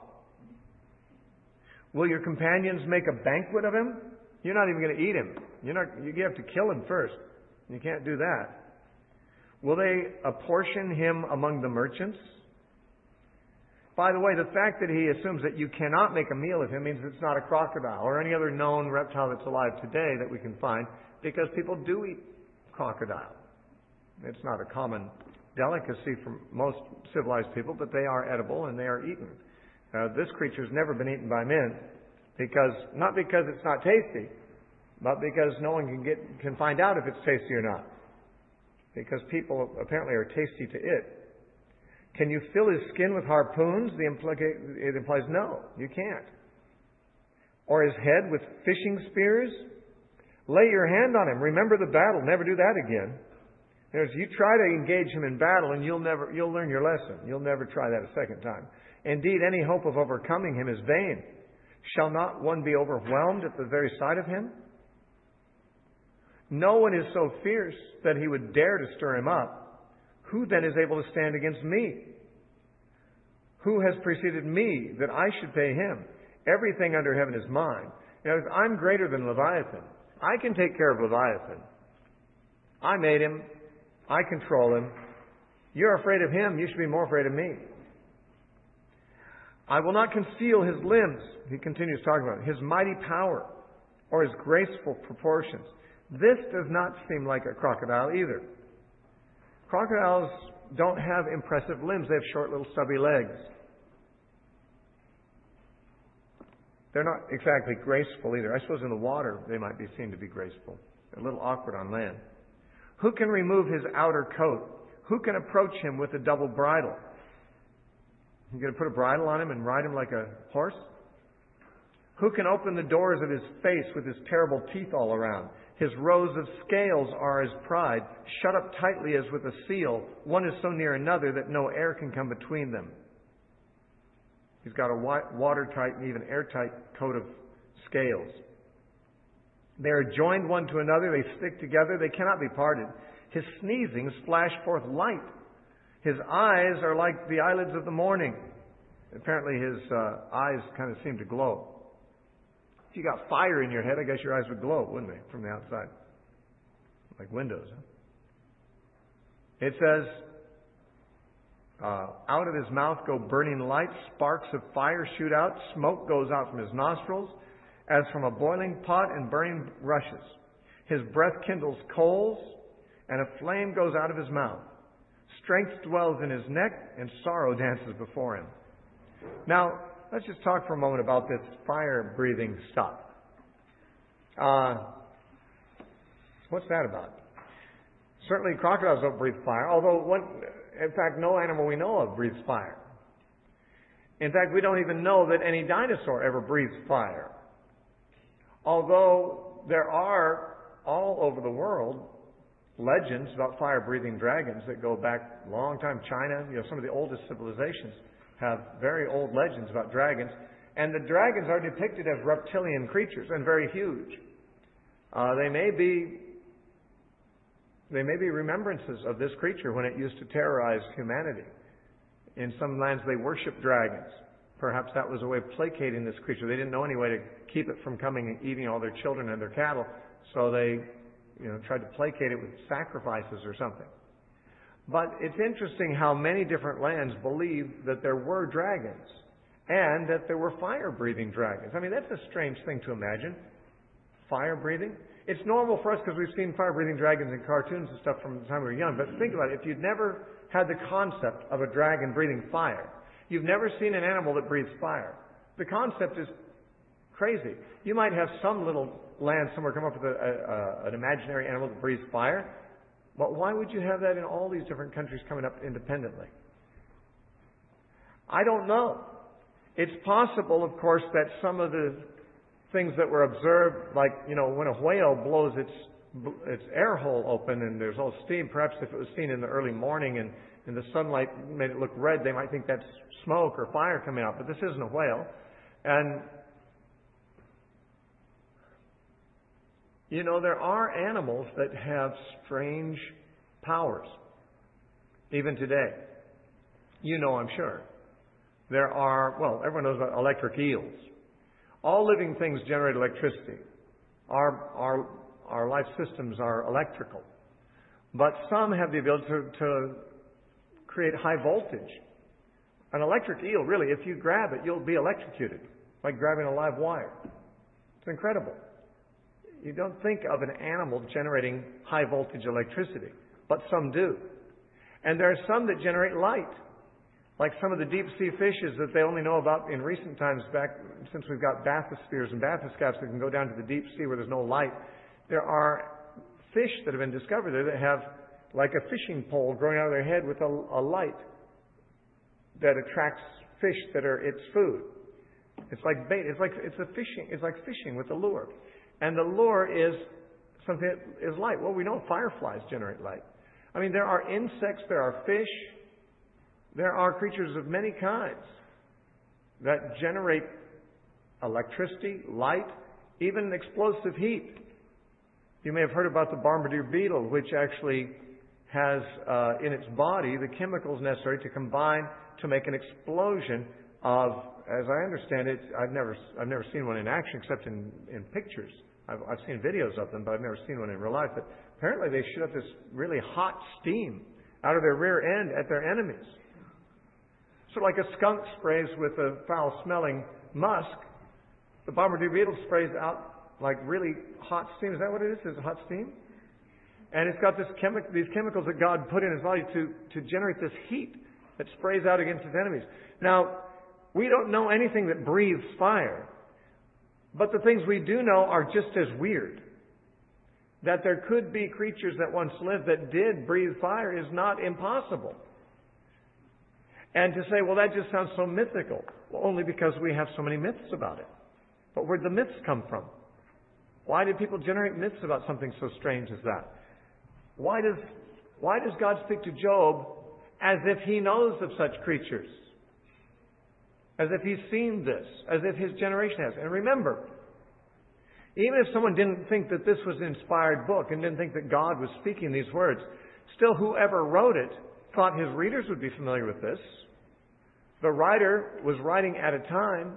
Will your companions make a banquet of him? You're not even going to eat him. You have to kill him first. You can't do that. Will they apportion him among the merchants? By the way, the fact that he assumes that you cannot make a meal of him means it's not a crocodile or any other known reptile that's alive today that we can find, because people do eat crocodile. It's not a common delicacy for most civilized people, but they are edible and they are eaten. This creature's never been eaten by men, not because it's not tasty, but because no one can find out if it's tasty or not. Because people apparently are tasty to it. Can you fill his skin with harpoons? It implies no, you can't. Or his head with fishing spears? Lay your hand on him. Remember the battle. Never do that again. You try to engage him in battle and you'll learn your lesson. You'll never try that a second time. Indeed, any hope of overcoming him is vain. Shall not one be overwhelmed at the very sight of him? No one is so fierce that he would dare to stir him up. Who then is able to stand against me? Who has preceded me that I should pay him? Everything under heaven is mine. I'm greater than Leviathan. I can take care of Leviathan. I made him. I control him. You're afraid of him. You should be more afraid of me. I will not conceal his limbs, he continues talking about, his mighty power or his graceful proportions. This does not seem like a crocodile either. Crocodiles don't have impressive limbs. They have short little stubby legs. They're not exactly graceful either. I suppose in the water they might be seen to be graceful. They're a little awkward on land. Who can remove his outer coat? Who can approach him with a double bridle? You going to put a bridle on him and ride him like a horse? Who can open the doors of his face with his terrible teeth all around? His rows of scales are his pride, shut up tightly as with a seal. One is so near another that no air can come between them. He's got a watertight and even airtight coat of scales. They are joined one to another. They stick together. They cannot be parted. His sneezings flash forth light. His eyes are like the eyelids of the morning. Apparently his eyes kind of seem to glow. If you got fire in your head, I guess your eyes would glow, wouldn't they, from the outside? Like windows, huh? It says, out of his mouth go burning lights, sparks of fire shoot out, smoke goes out from his nostrils, as from a boiling pot and burning rushes. His breath kindles coals, and a flame goes out of his mouth. Strength dwells in his neck, and sorrow dances before him. Now, let's just talk for a moment about this fire-breathing stuff. What's that about? Certainly crocodiles don't breathe fire, although in fact no animal we know of breathes fire. In fact, we don't even know that any dinosaur ever breathes fire. Although there are, all over the world, legends about fire-breathing dragons that go back a long time. China, some of the oldest civilizations have very old legends about dragons. And the dragons are depicted as reptilian creatures and very huge. They may be remembrances of this creature when it used to terrorize humanity. In some lands they worship dragons. Perhaps that was a way of placating this creature. They didn't know any way to keep it from coming and eating all their children and their cattle, so they tried to placate it with sacrifices or something. But it's interesting how many different lands believe that there were dragons and that there were fire-breathing dragons. I mean, that's a strange thing to imagine. Fire-breathing. It's normal for us because we've seen fire-breathing dragons in cartoons and stuff from the time we were young. But think about it. If you'd never had the concept of a dragon breathing fire, you've never seen an animal that breathes fire. The concept is crazy. You might have some little land somewhere come up with an imaginary animal that breathes fire. But why would you have that in all these different countries coming up independently? I don't know. It's possible, of course, that some of the things that were observed, like, when a whale blows its air hole open and there's all steam, perhaps if it was seen in the early morning and the sunlight made it look red, they might think that's smoke or fire coming out. But this isn't a whale. And there are animals that have strange powers, even today. You know, I'm sure. There are, well, everyone knows about electric eels. All living things generate electricity. Our life systems are electrical. But some have the ability to create high voltage. An electric eel, really, if you grab it, you'll be electrocuted, like grabbing a live wire. It's incredible. You don't think of an animal generating high voltage electricity, but some do. And there are some that generate light, like some of the deep sea fishes that they only know about in recent times, back since we've got bathyspheres and bathyscaps that can go down to the deep sea where there's no light. There are fish that have been discovered there that have like a fishing pole growing out of their head with a light that attracts fish that are its food. It's like bait. It's like fishing with a lure. And the lure is something that is light. Well, we know fireflies generate light. I mean, there are insects, there are fish, there are creatures of many kinds that generate electricity, light, even explosive heat. You may have heard about the bombardier beetle, which actually has in its body the chemicals necessary to combine to make an explosion of, as I understand it, I've never seen one in action except in pictures. I've seen videos of them, but I've never seen one in real life. But apparently they shoot up this really hot steam out of their rear end at their enemies. So like a skunk sprays with a foul-smelling musk, the bombardier beetle sprays out like really hot steam. Is that what it is? Is it hot steam? And it's got these chemicals that God put in his body to generate this heat that sprays out against his enemies. Now, we don't know anything that breathes fire. But the things we do know are just as weird. That there could be creatures that once lived that did breathe fire is not impossible. And to say, well, that just sounds so mythical. Well, only because we have so many myths about it. But where'd the myths come from? Why did people generate myths about something so strange as that? Why does God speak to Job as if he knows of such creatures? As if he's seen this, as if his generation has. And remember, even if someone didn't think that this was an inspired book and didn't think that God was speaking these words, still whoever wrote it thought his readers would be familiar with this. The writer was writing at a time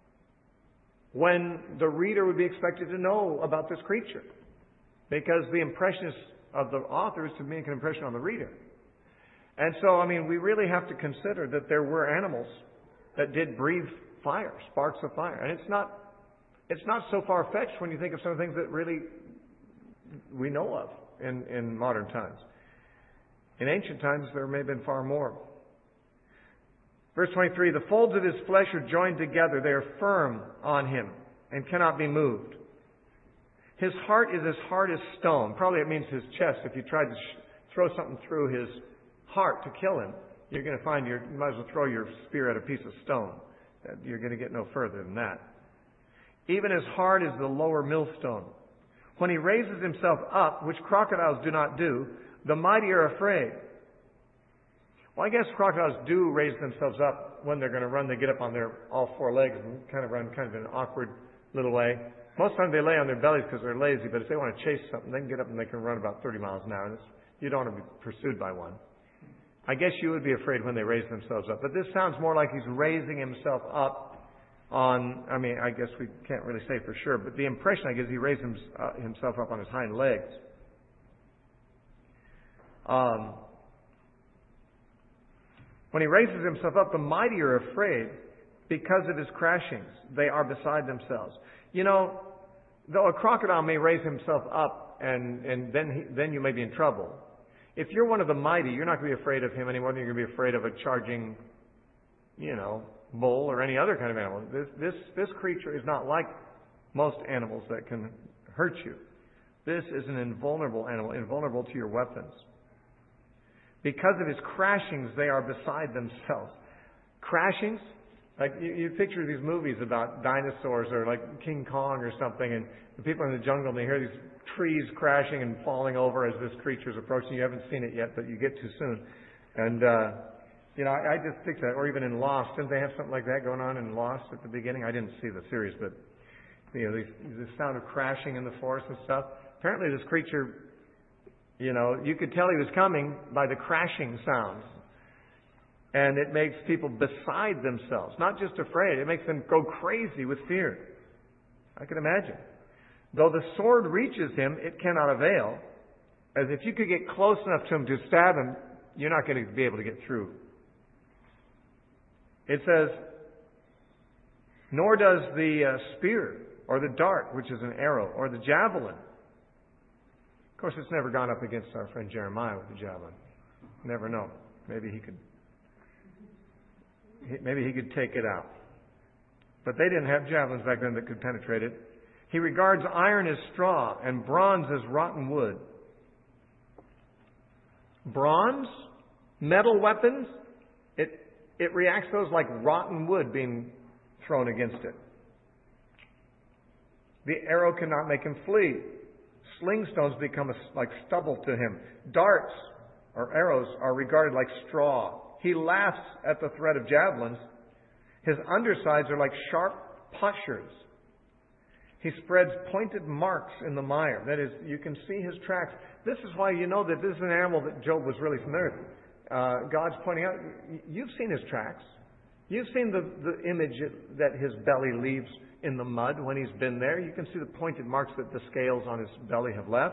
when the reader would be expected to know about this creature, because the impression of the author is to make an impression on the reader. And so, I mean, we really have to consider that there were animals that did breathe fire, sparks of fire. And it's not so far-fetched when you think of some things that really we know of in modern times. In ancient times, there may have been far more. Verse 23, the folds of his flesh are joined together. They are firm on him and cannot be moved. His heart is as hard as stone. Probably it means his chest. If you tried to throw something through his heart to kill him, you're going to find you might as well throw your spear at a piece of stone. You're going to get no further than that. Even as hard as the lower millstone. When he raises himself up, which crocodiles do not do, the mighty are afraid. Well, I guess crocodiles do raise themselves up when they're going to run. They get up on their all four legs and kind of run kind of in an awkward little way. Most of the time they lay on their bellies because they're lazy, but if they want to chase something, they can get up and they can run about 30 miles an hour. You don't want to be pursued by one. I guess you would be afraid when they raise themselves up. But this sounds more like he's raising himself up on, I mean, I guess we can't really say for sure, but the impression I get is he raised himself up on his hind legs. When he raises himself up, the mighty are afraid because of his crashings. They are beside themselves. You know, though a crocodile may raise himself up and then you may be in trouble. If you're one of the mighty, you're not going to be afraid of him any more than you're going to be afraid of a charging, bull or any other kind of animal. This creature is not like most animals that can hurt you. This is an invulnerable animal, invulnerable to your weapons. Because of his crashings, they are beside themselves. Crashings? Like you picture these movies about dinosaurs or like King Kong or something, and the people in the jungle, and they hear these trees crashing and falling over as this creature's approaching. You haven't seen it yet, but you get too soon. And, I just picture that. Or even in Lost. Didn't they have something like that going on in Lost at the beginning? I didn't see the series, but, the sound of crashing in the forest and stuff. Apparently this creature, you could tell he was coming by the crashing sounds. And it makes people beside themselves, not just afraid. It makes them go crazy with fear. I can imagine. Though the sword reaches him, it cannot avail. As if you could get close enough to him to stab him, you're not going to be able to get through. It says, nor does the spear or the dart, which is an arrow, or the javelin. Of course, it's never gone up against our friend Jeremiah with the javelin. Never know. Maybe he could take it out. But they didn't have javelins back then that could penetrate it. He regards iron as straw and bronze as rotten wood. Bronze, metal weapons, it reacts to those like rotten wood being thrown against it. The arrow cannot make him flee. Sling stones become like stubble to him. Darts or arrows are regarded like straw. He laughs at the threat of javelins. His undersides are like sharp pushers. He spreads pointed marks in the mire. That is, you can see his tracks. This is why you know that this is an animal that Job was really familiar with. God's pointing out, you've seen his tracks. You've seen the image that his belly leaves in the mud when he's been there. You can see the pointed marks that the scales on his belly have left.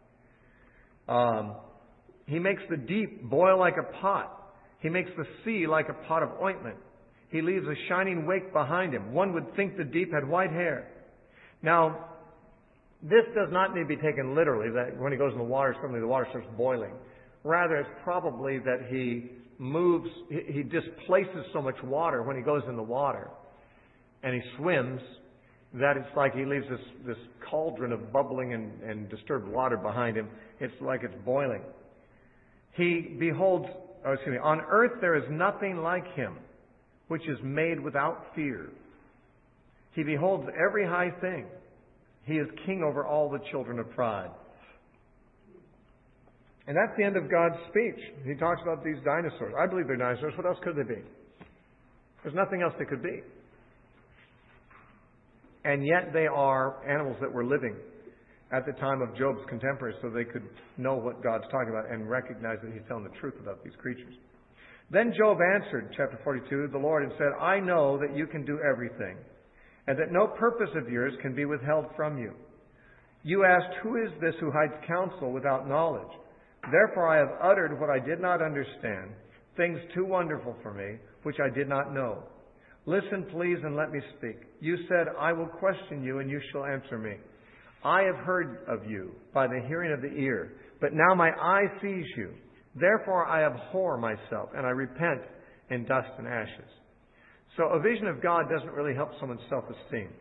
He makes the deep boil like a pot. He makes the sea like a pot of ointment. He leaves a shining wake behind him. One would think the deep had white hair. Now, this does not need to be taken literally, that when he goes in the water, suddenly the water starts boiling. Rather, it's probably that he displaces so much water when he goes in the water and he swims that it's like he leaves this cauldron of bubbling and disturbed water behind him. It's like it's boiling. He beholds, on earth there is nothing like him, which is made without fear. He beholds every high thing. He is king over all the children of pride. And that's the end of God's speech. He talks about these dinosaurs. I believe they're dinosaurs. What else could they be? There's nothing else they could be. And yet they are animals that were living at the time of Job's contemporaries, so they could know what God's talking about and recognize that He's telling the truth about these creatures. Then Job answered, chapter 42, the Lord, and said, I know that you can do everything, and that no purpose of yours can be withheld from you. You asked, who is this who hides counsel without knowledge? Therefore I have uttered what I did not understand, things too wonderful for me, which I did not know. Listen, please, and let me speak. You said, I will question you, and you shall answer me. I have heard of you by the hearing of the ear, but now my eye sees you. Therefore I abhor myself, and I repent in dust and ashes. So a vision of God doesn't really help someone's self-esteem.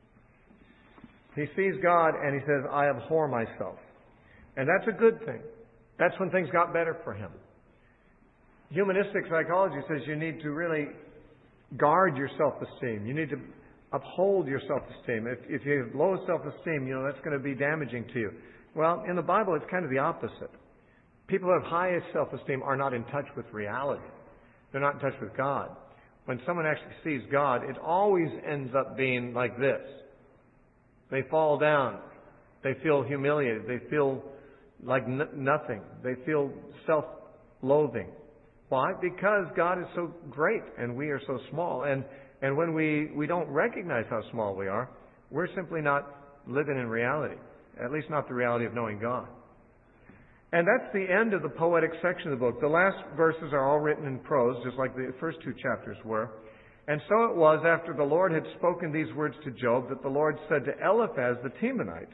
He sees God, and he says, I abhor myself. And that's a good thing. That's when things got better for him. Humanistic psychology says you need to really guard your self-esteem. You need to uphold your self-esteem. If you have low self-esteem, that's going to be damaging to you. Well, in the Bible, it's kind of the opposite. People who have high self-esteem are not in touch with reality. They're not in touch with God. When someone actually sees God, it always ends up being like this. They fall down. They feel humiliated. They feel like nothing. They feel self-loathing. Why? Because God is so great and we are so small. And when we don't recognize how small we are, we're simply not living in reality. At least not the reality of knowing God. And that's the end of the poetic section of the book. The last verses are all written in prose, just like the first two chapters were. And so it was, after the Lord had spoken these words to Job, that the Lord said to Eliphaz the Temanite,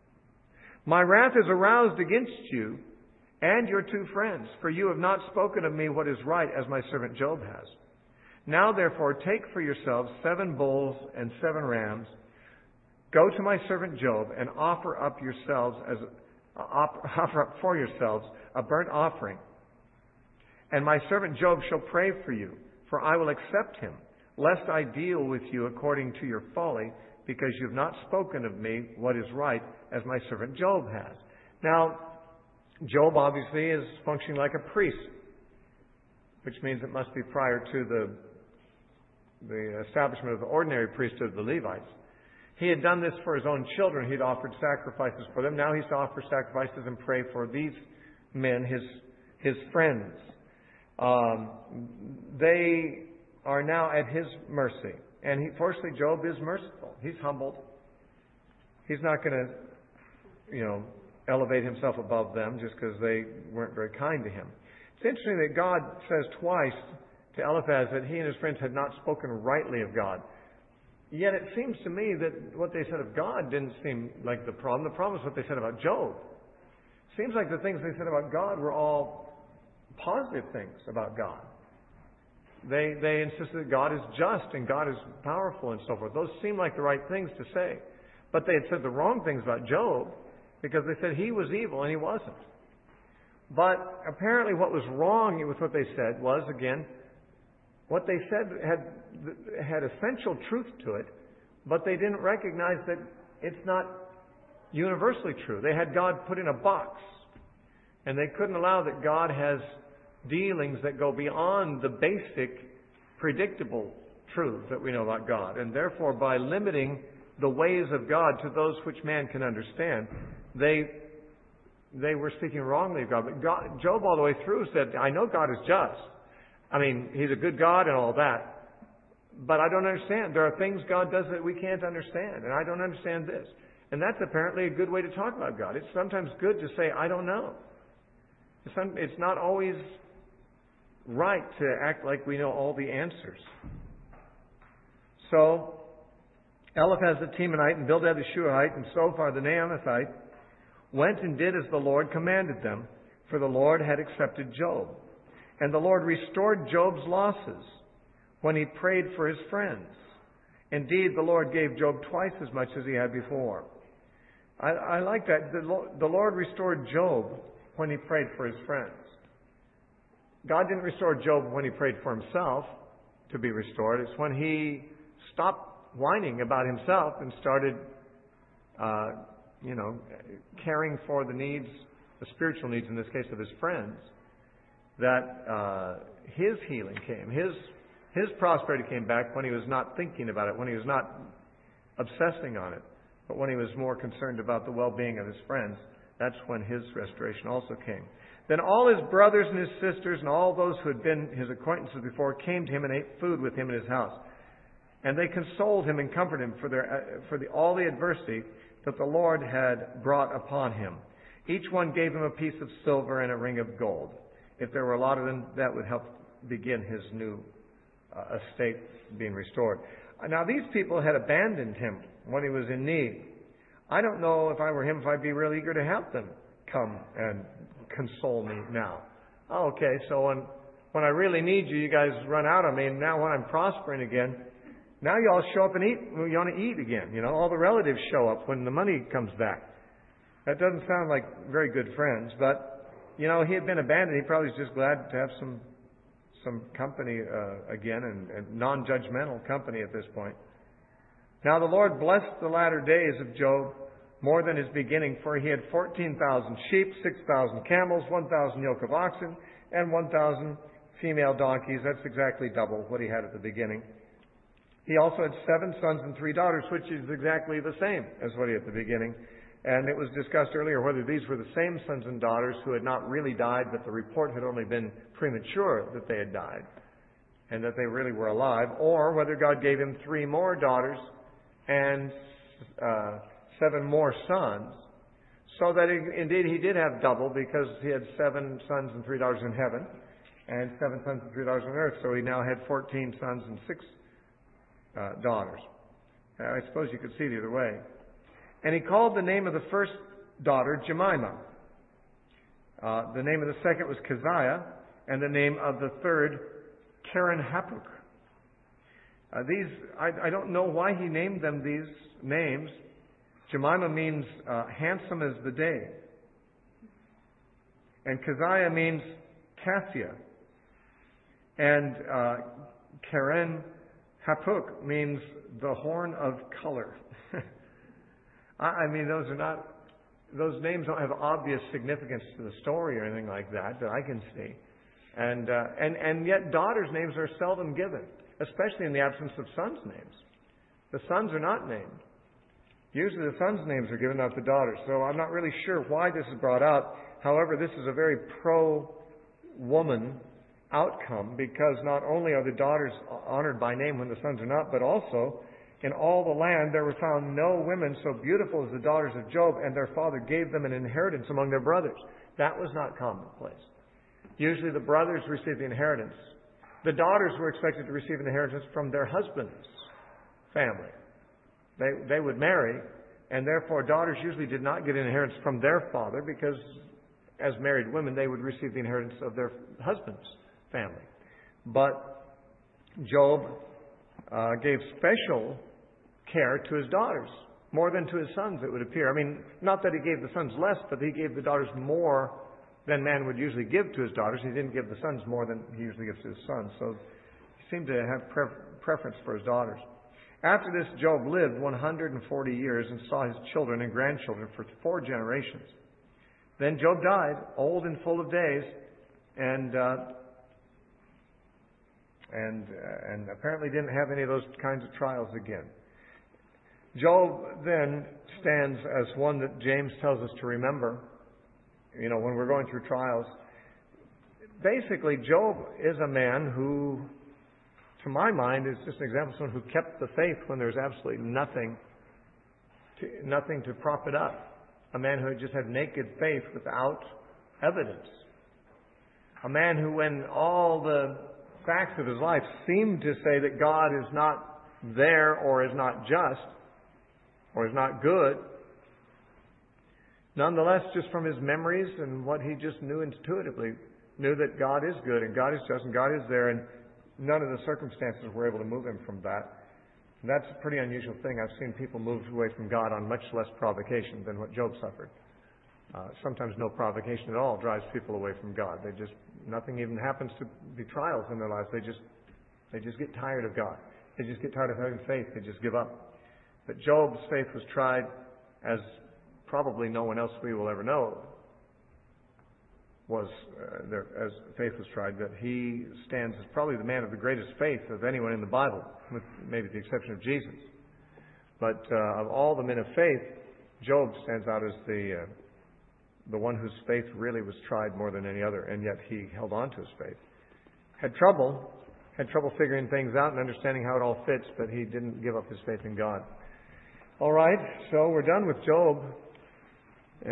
My wrath is aroused against you and your two friends, for you have not spoken of me what is right, as my servant Job has. Now therefore take for yourselves 7 bulls and 7 rams. Go to my servant Job and offer up for yourselves a burnt offering. And my servant Job shall pray for you, for I will accept him, lest I deal with you according to your folly, because you have not spoken of me what is right, as my servant Job has. Now, Job obviously is functioning like a priest, which means it must be prior to the establishment of the ordinary priesthood of the Levites. He had done this for his own children. He'd offered sacrifices for them. Now he's to offer sacrifices and pray for these men, his friends. They are now at his mercy. And fortunately, Job is merciful. He's humbled. He's not going to, elevate himself above them just because they weren't very kind to him. It's interesting that God says twice to Eliphaz that he and his friends had not spoken rightly of God. Yet it seems to me that what they said of God didn't seem like the problem. The problem is what they said about Job. It seems like the things they said about God were all positive things about God. They insisted that God is just and God is powerful and so forth. Those seem like the right things to say. But they had said the wrong things about Job because they said he was evil and he wasn't. But apparently what was wrong with what they said was, again, what they said had essential truth to it, but they didn't recognize that it's not universally true. They had God put in a box, and they couldn't allow that God has dealings that go beyond the basic, predictable truth that we know about God. And therefore, by limiting the ways of God to those which man can understand, they were speaking wrongly of God. But Job all the way through said, I know God is just. I mean, He's a good God and all that. But I don't understand. There are things God does that we can't understand. And I don't understand this. And that's apparently a good way to talk about God. It's sometimes good to say, I don't know. It's not always right to act like we know all the answers. So, Eliphaz the Temanite and Bildad the Shuhite and Zophar the Naamathite went and did as the Lord commanded them, for the Lord had accepted Job. And the Lord restored Job's losses when he prayed for his friends. Indeed, the Lord gave Job twice as much as he had before. I like that. The Lord restored Job when he prayed for his friends. God didn't restore Job when he prayed for himself to be restored. It's when he stopped whining about himself and started, caring for the needs, the spiritual needs in this case, of his friends, that his healing came. His prosperity came back when he was not thinking about it, when he was not obsessing on it, but when he was more concerned about the well-being of his friends. That's when his restoration also came. Then all his brothers and his sisters and all those who had been his acquaintances before came to him and ate food with him in his house. And they consoled him and comforted him for all the adversity that the Lord had brought upon him. Each one gave him a piece of silver and a ring of gold. If there were a lot of them, that would help begin his new estate being restored. Now, these people had abandoned him when he was in need. I don't know if I were him, if I'd be real eager to have them come and console me now. Oh, okay, so when I really need you, you guys run out on me, and now when I'm prospering again, now you all show up and eat. You want to eat again. All the relatives show up when the money comes back. That doesn't sound like very good friends, but, he had been abandoned. He probably was just glad to have some company again, and non-judgmental company at this point. Now the Lord blessed the latter days of Job more than his beginning, for he had 14,000 sheep, 6,000 camels, 1,000 yoke of oxen, and 1,000 female donkeys. That's exactly double what he had at the beginning. He also had 7 sons and 3 daughters, which is exactly the same as what he had at the beginning. And it was discussed earlier whether these were the same sons and daughters who had not really died, but the report had only been premature that they had died, and that they really were alive, or whether God gave him 3 more daughters and 7 more sons, so that indeed he did have double, because he had 7 sons and 3 daughters in heaven, and 7 sons and 3 daughters on earth, so he now had 14 sons and 6 daughters. I suppose you could see it either way. And he called the name of the first daughter Jemimah. The name of the second was Keziah, and the name of the third Keren-Happuch. I don't know why he named them these names. Jemimah means handsome as the day, and Keziah means Cassia, and Keren-Happuch means the horn of color. I mean, those names don't have obvious significance to the story or anything like that I can see. And yet daughters' names are seldom given, especially in the absence of sons' names. The sons are not named. Usually the sons' names are given, not the daughters. So I'm not really sure why this is brought out. However, this is a very pro-woman outcome, because not only are the daughters honored by name when the sons are not, but also in all the land there were found no women so beautiful as the daughters of Job, and their father gave them an inheritance among their brothers. That was not commonplace. Usually the brothers received the inheritance. The daughters were expected to receive an inheritance from their husband's family. They would marry, and therefore daughters usually did not get an inheritance from their father, because as married women they would receive the inheritance of their husband's family. But Job gave special care to his daughters, more than to his sons, it would appear. I mean, not that he gave the sons less, but he gave the daughters more than man would usually give to his daughters. He didn't give the sons more than he usually gives to his sons. So he seemed to have preference for his daughters. After this, Job lived 140 years and saw his children and grandchildren for 4 generations. Then Job died, old and full of days, and apparently didn't have any of those kinds of trials again. Job then stands as one that James tells us to remember, when we're going through trials. Basically, Job is a man who, to my mind, is just an example of someone who kept the faith when there's absolutely nothing to prop it up. A man who just had naked faith without evidence. A man who, when all the facts of his life seemed to say that God is not there, or is not just, or is not good, nonetheless, just from his memories and what he just knew intuitively, knew that God is good and God is just and God is there, and none of the circumstances were able to move him from that. And that's a pretty unusual thing. I've seen people move away from God on much less provocation than what Job suffered. Sometimes no provocation at all drives people away from God. Nothing even happens to be trials in their lives. They just get tired of God. They just get tired of having faith. They just give up. But Job's faith was tried as probably no one else we will ever know as faith was tried, that he stands as probably the man of the greatest faith of anyone in the Bible, with maybe the exception of Jesus. But of all the men of faith, Job stands out as the one whose faith really was tried more than any other, and yet he held on to his faith. Had trouble figuring things out and understanding how it all fits, but he didn't give up his faith in God. All right, so we're done with Job.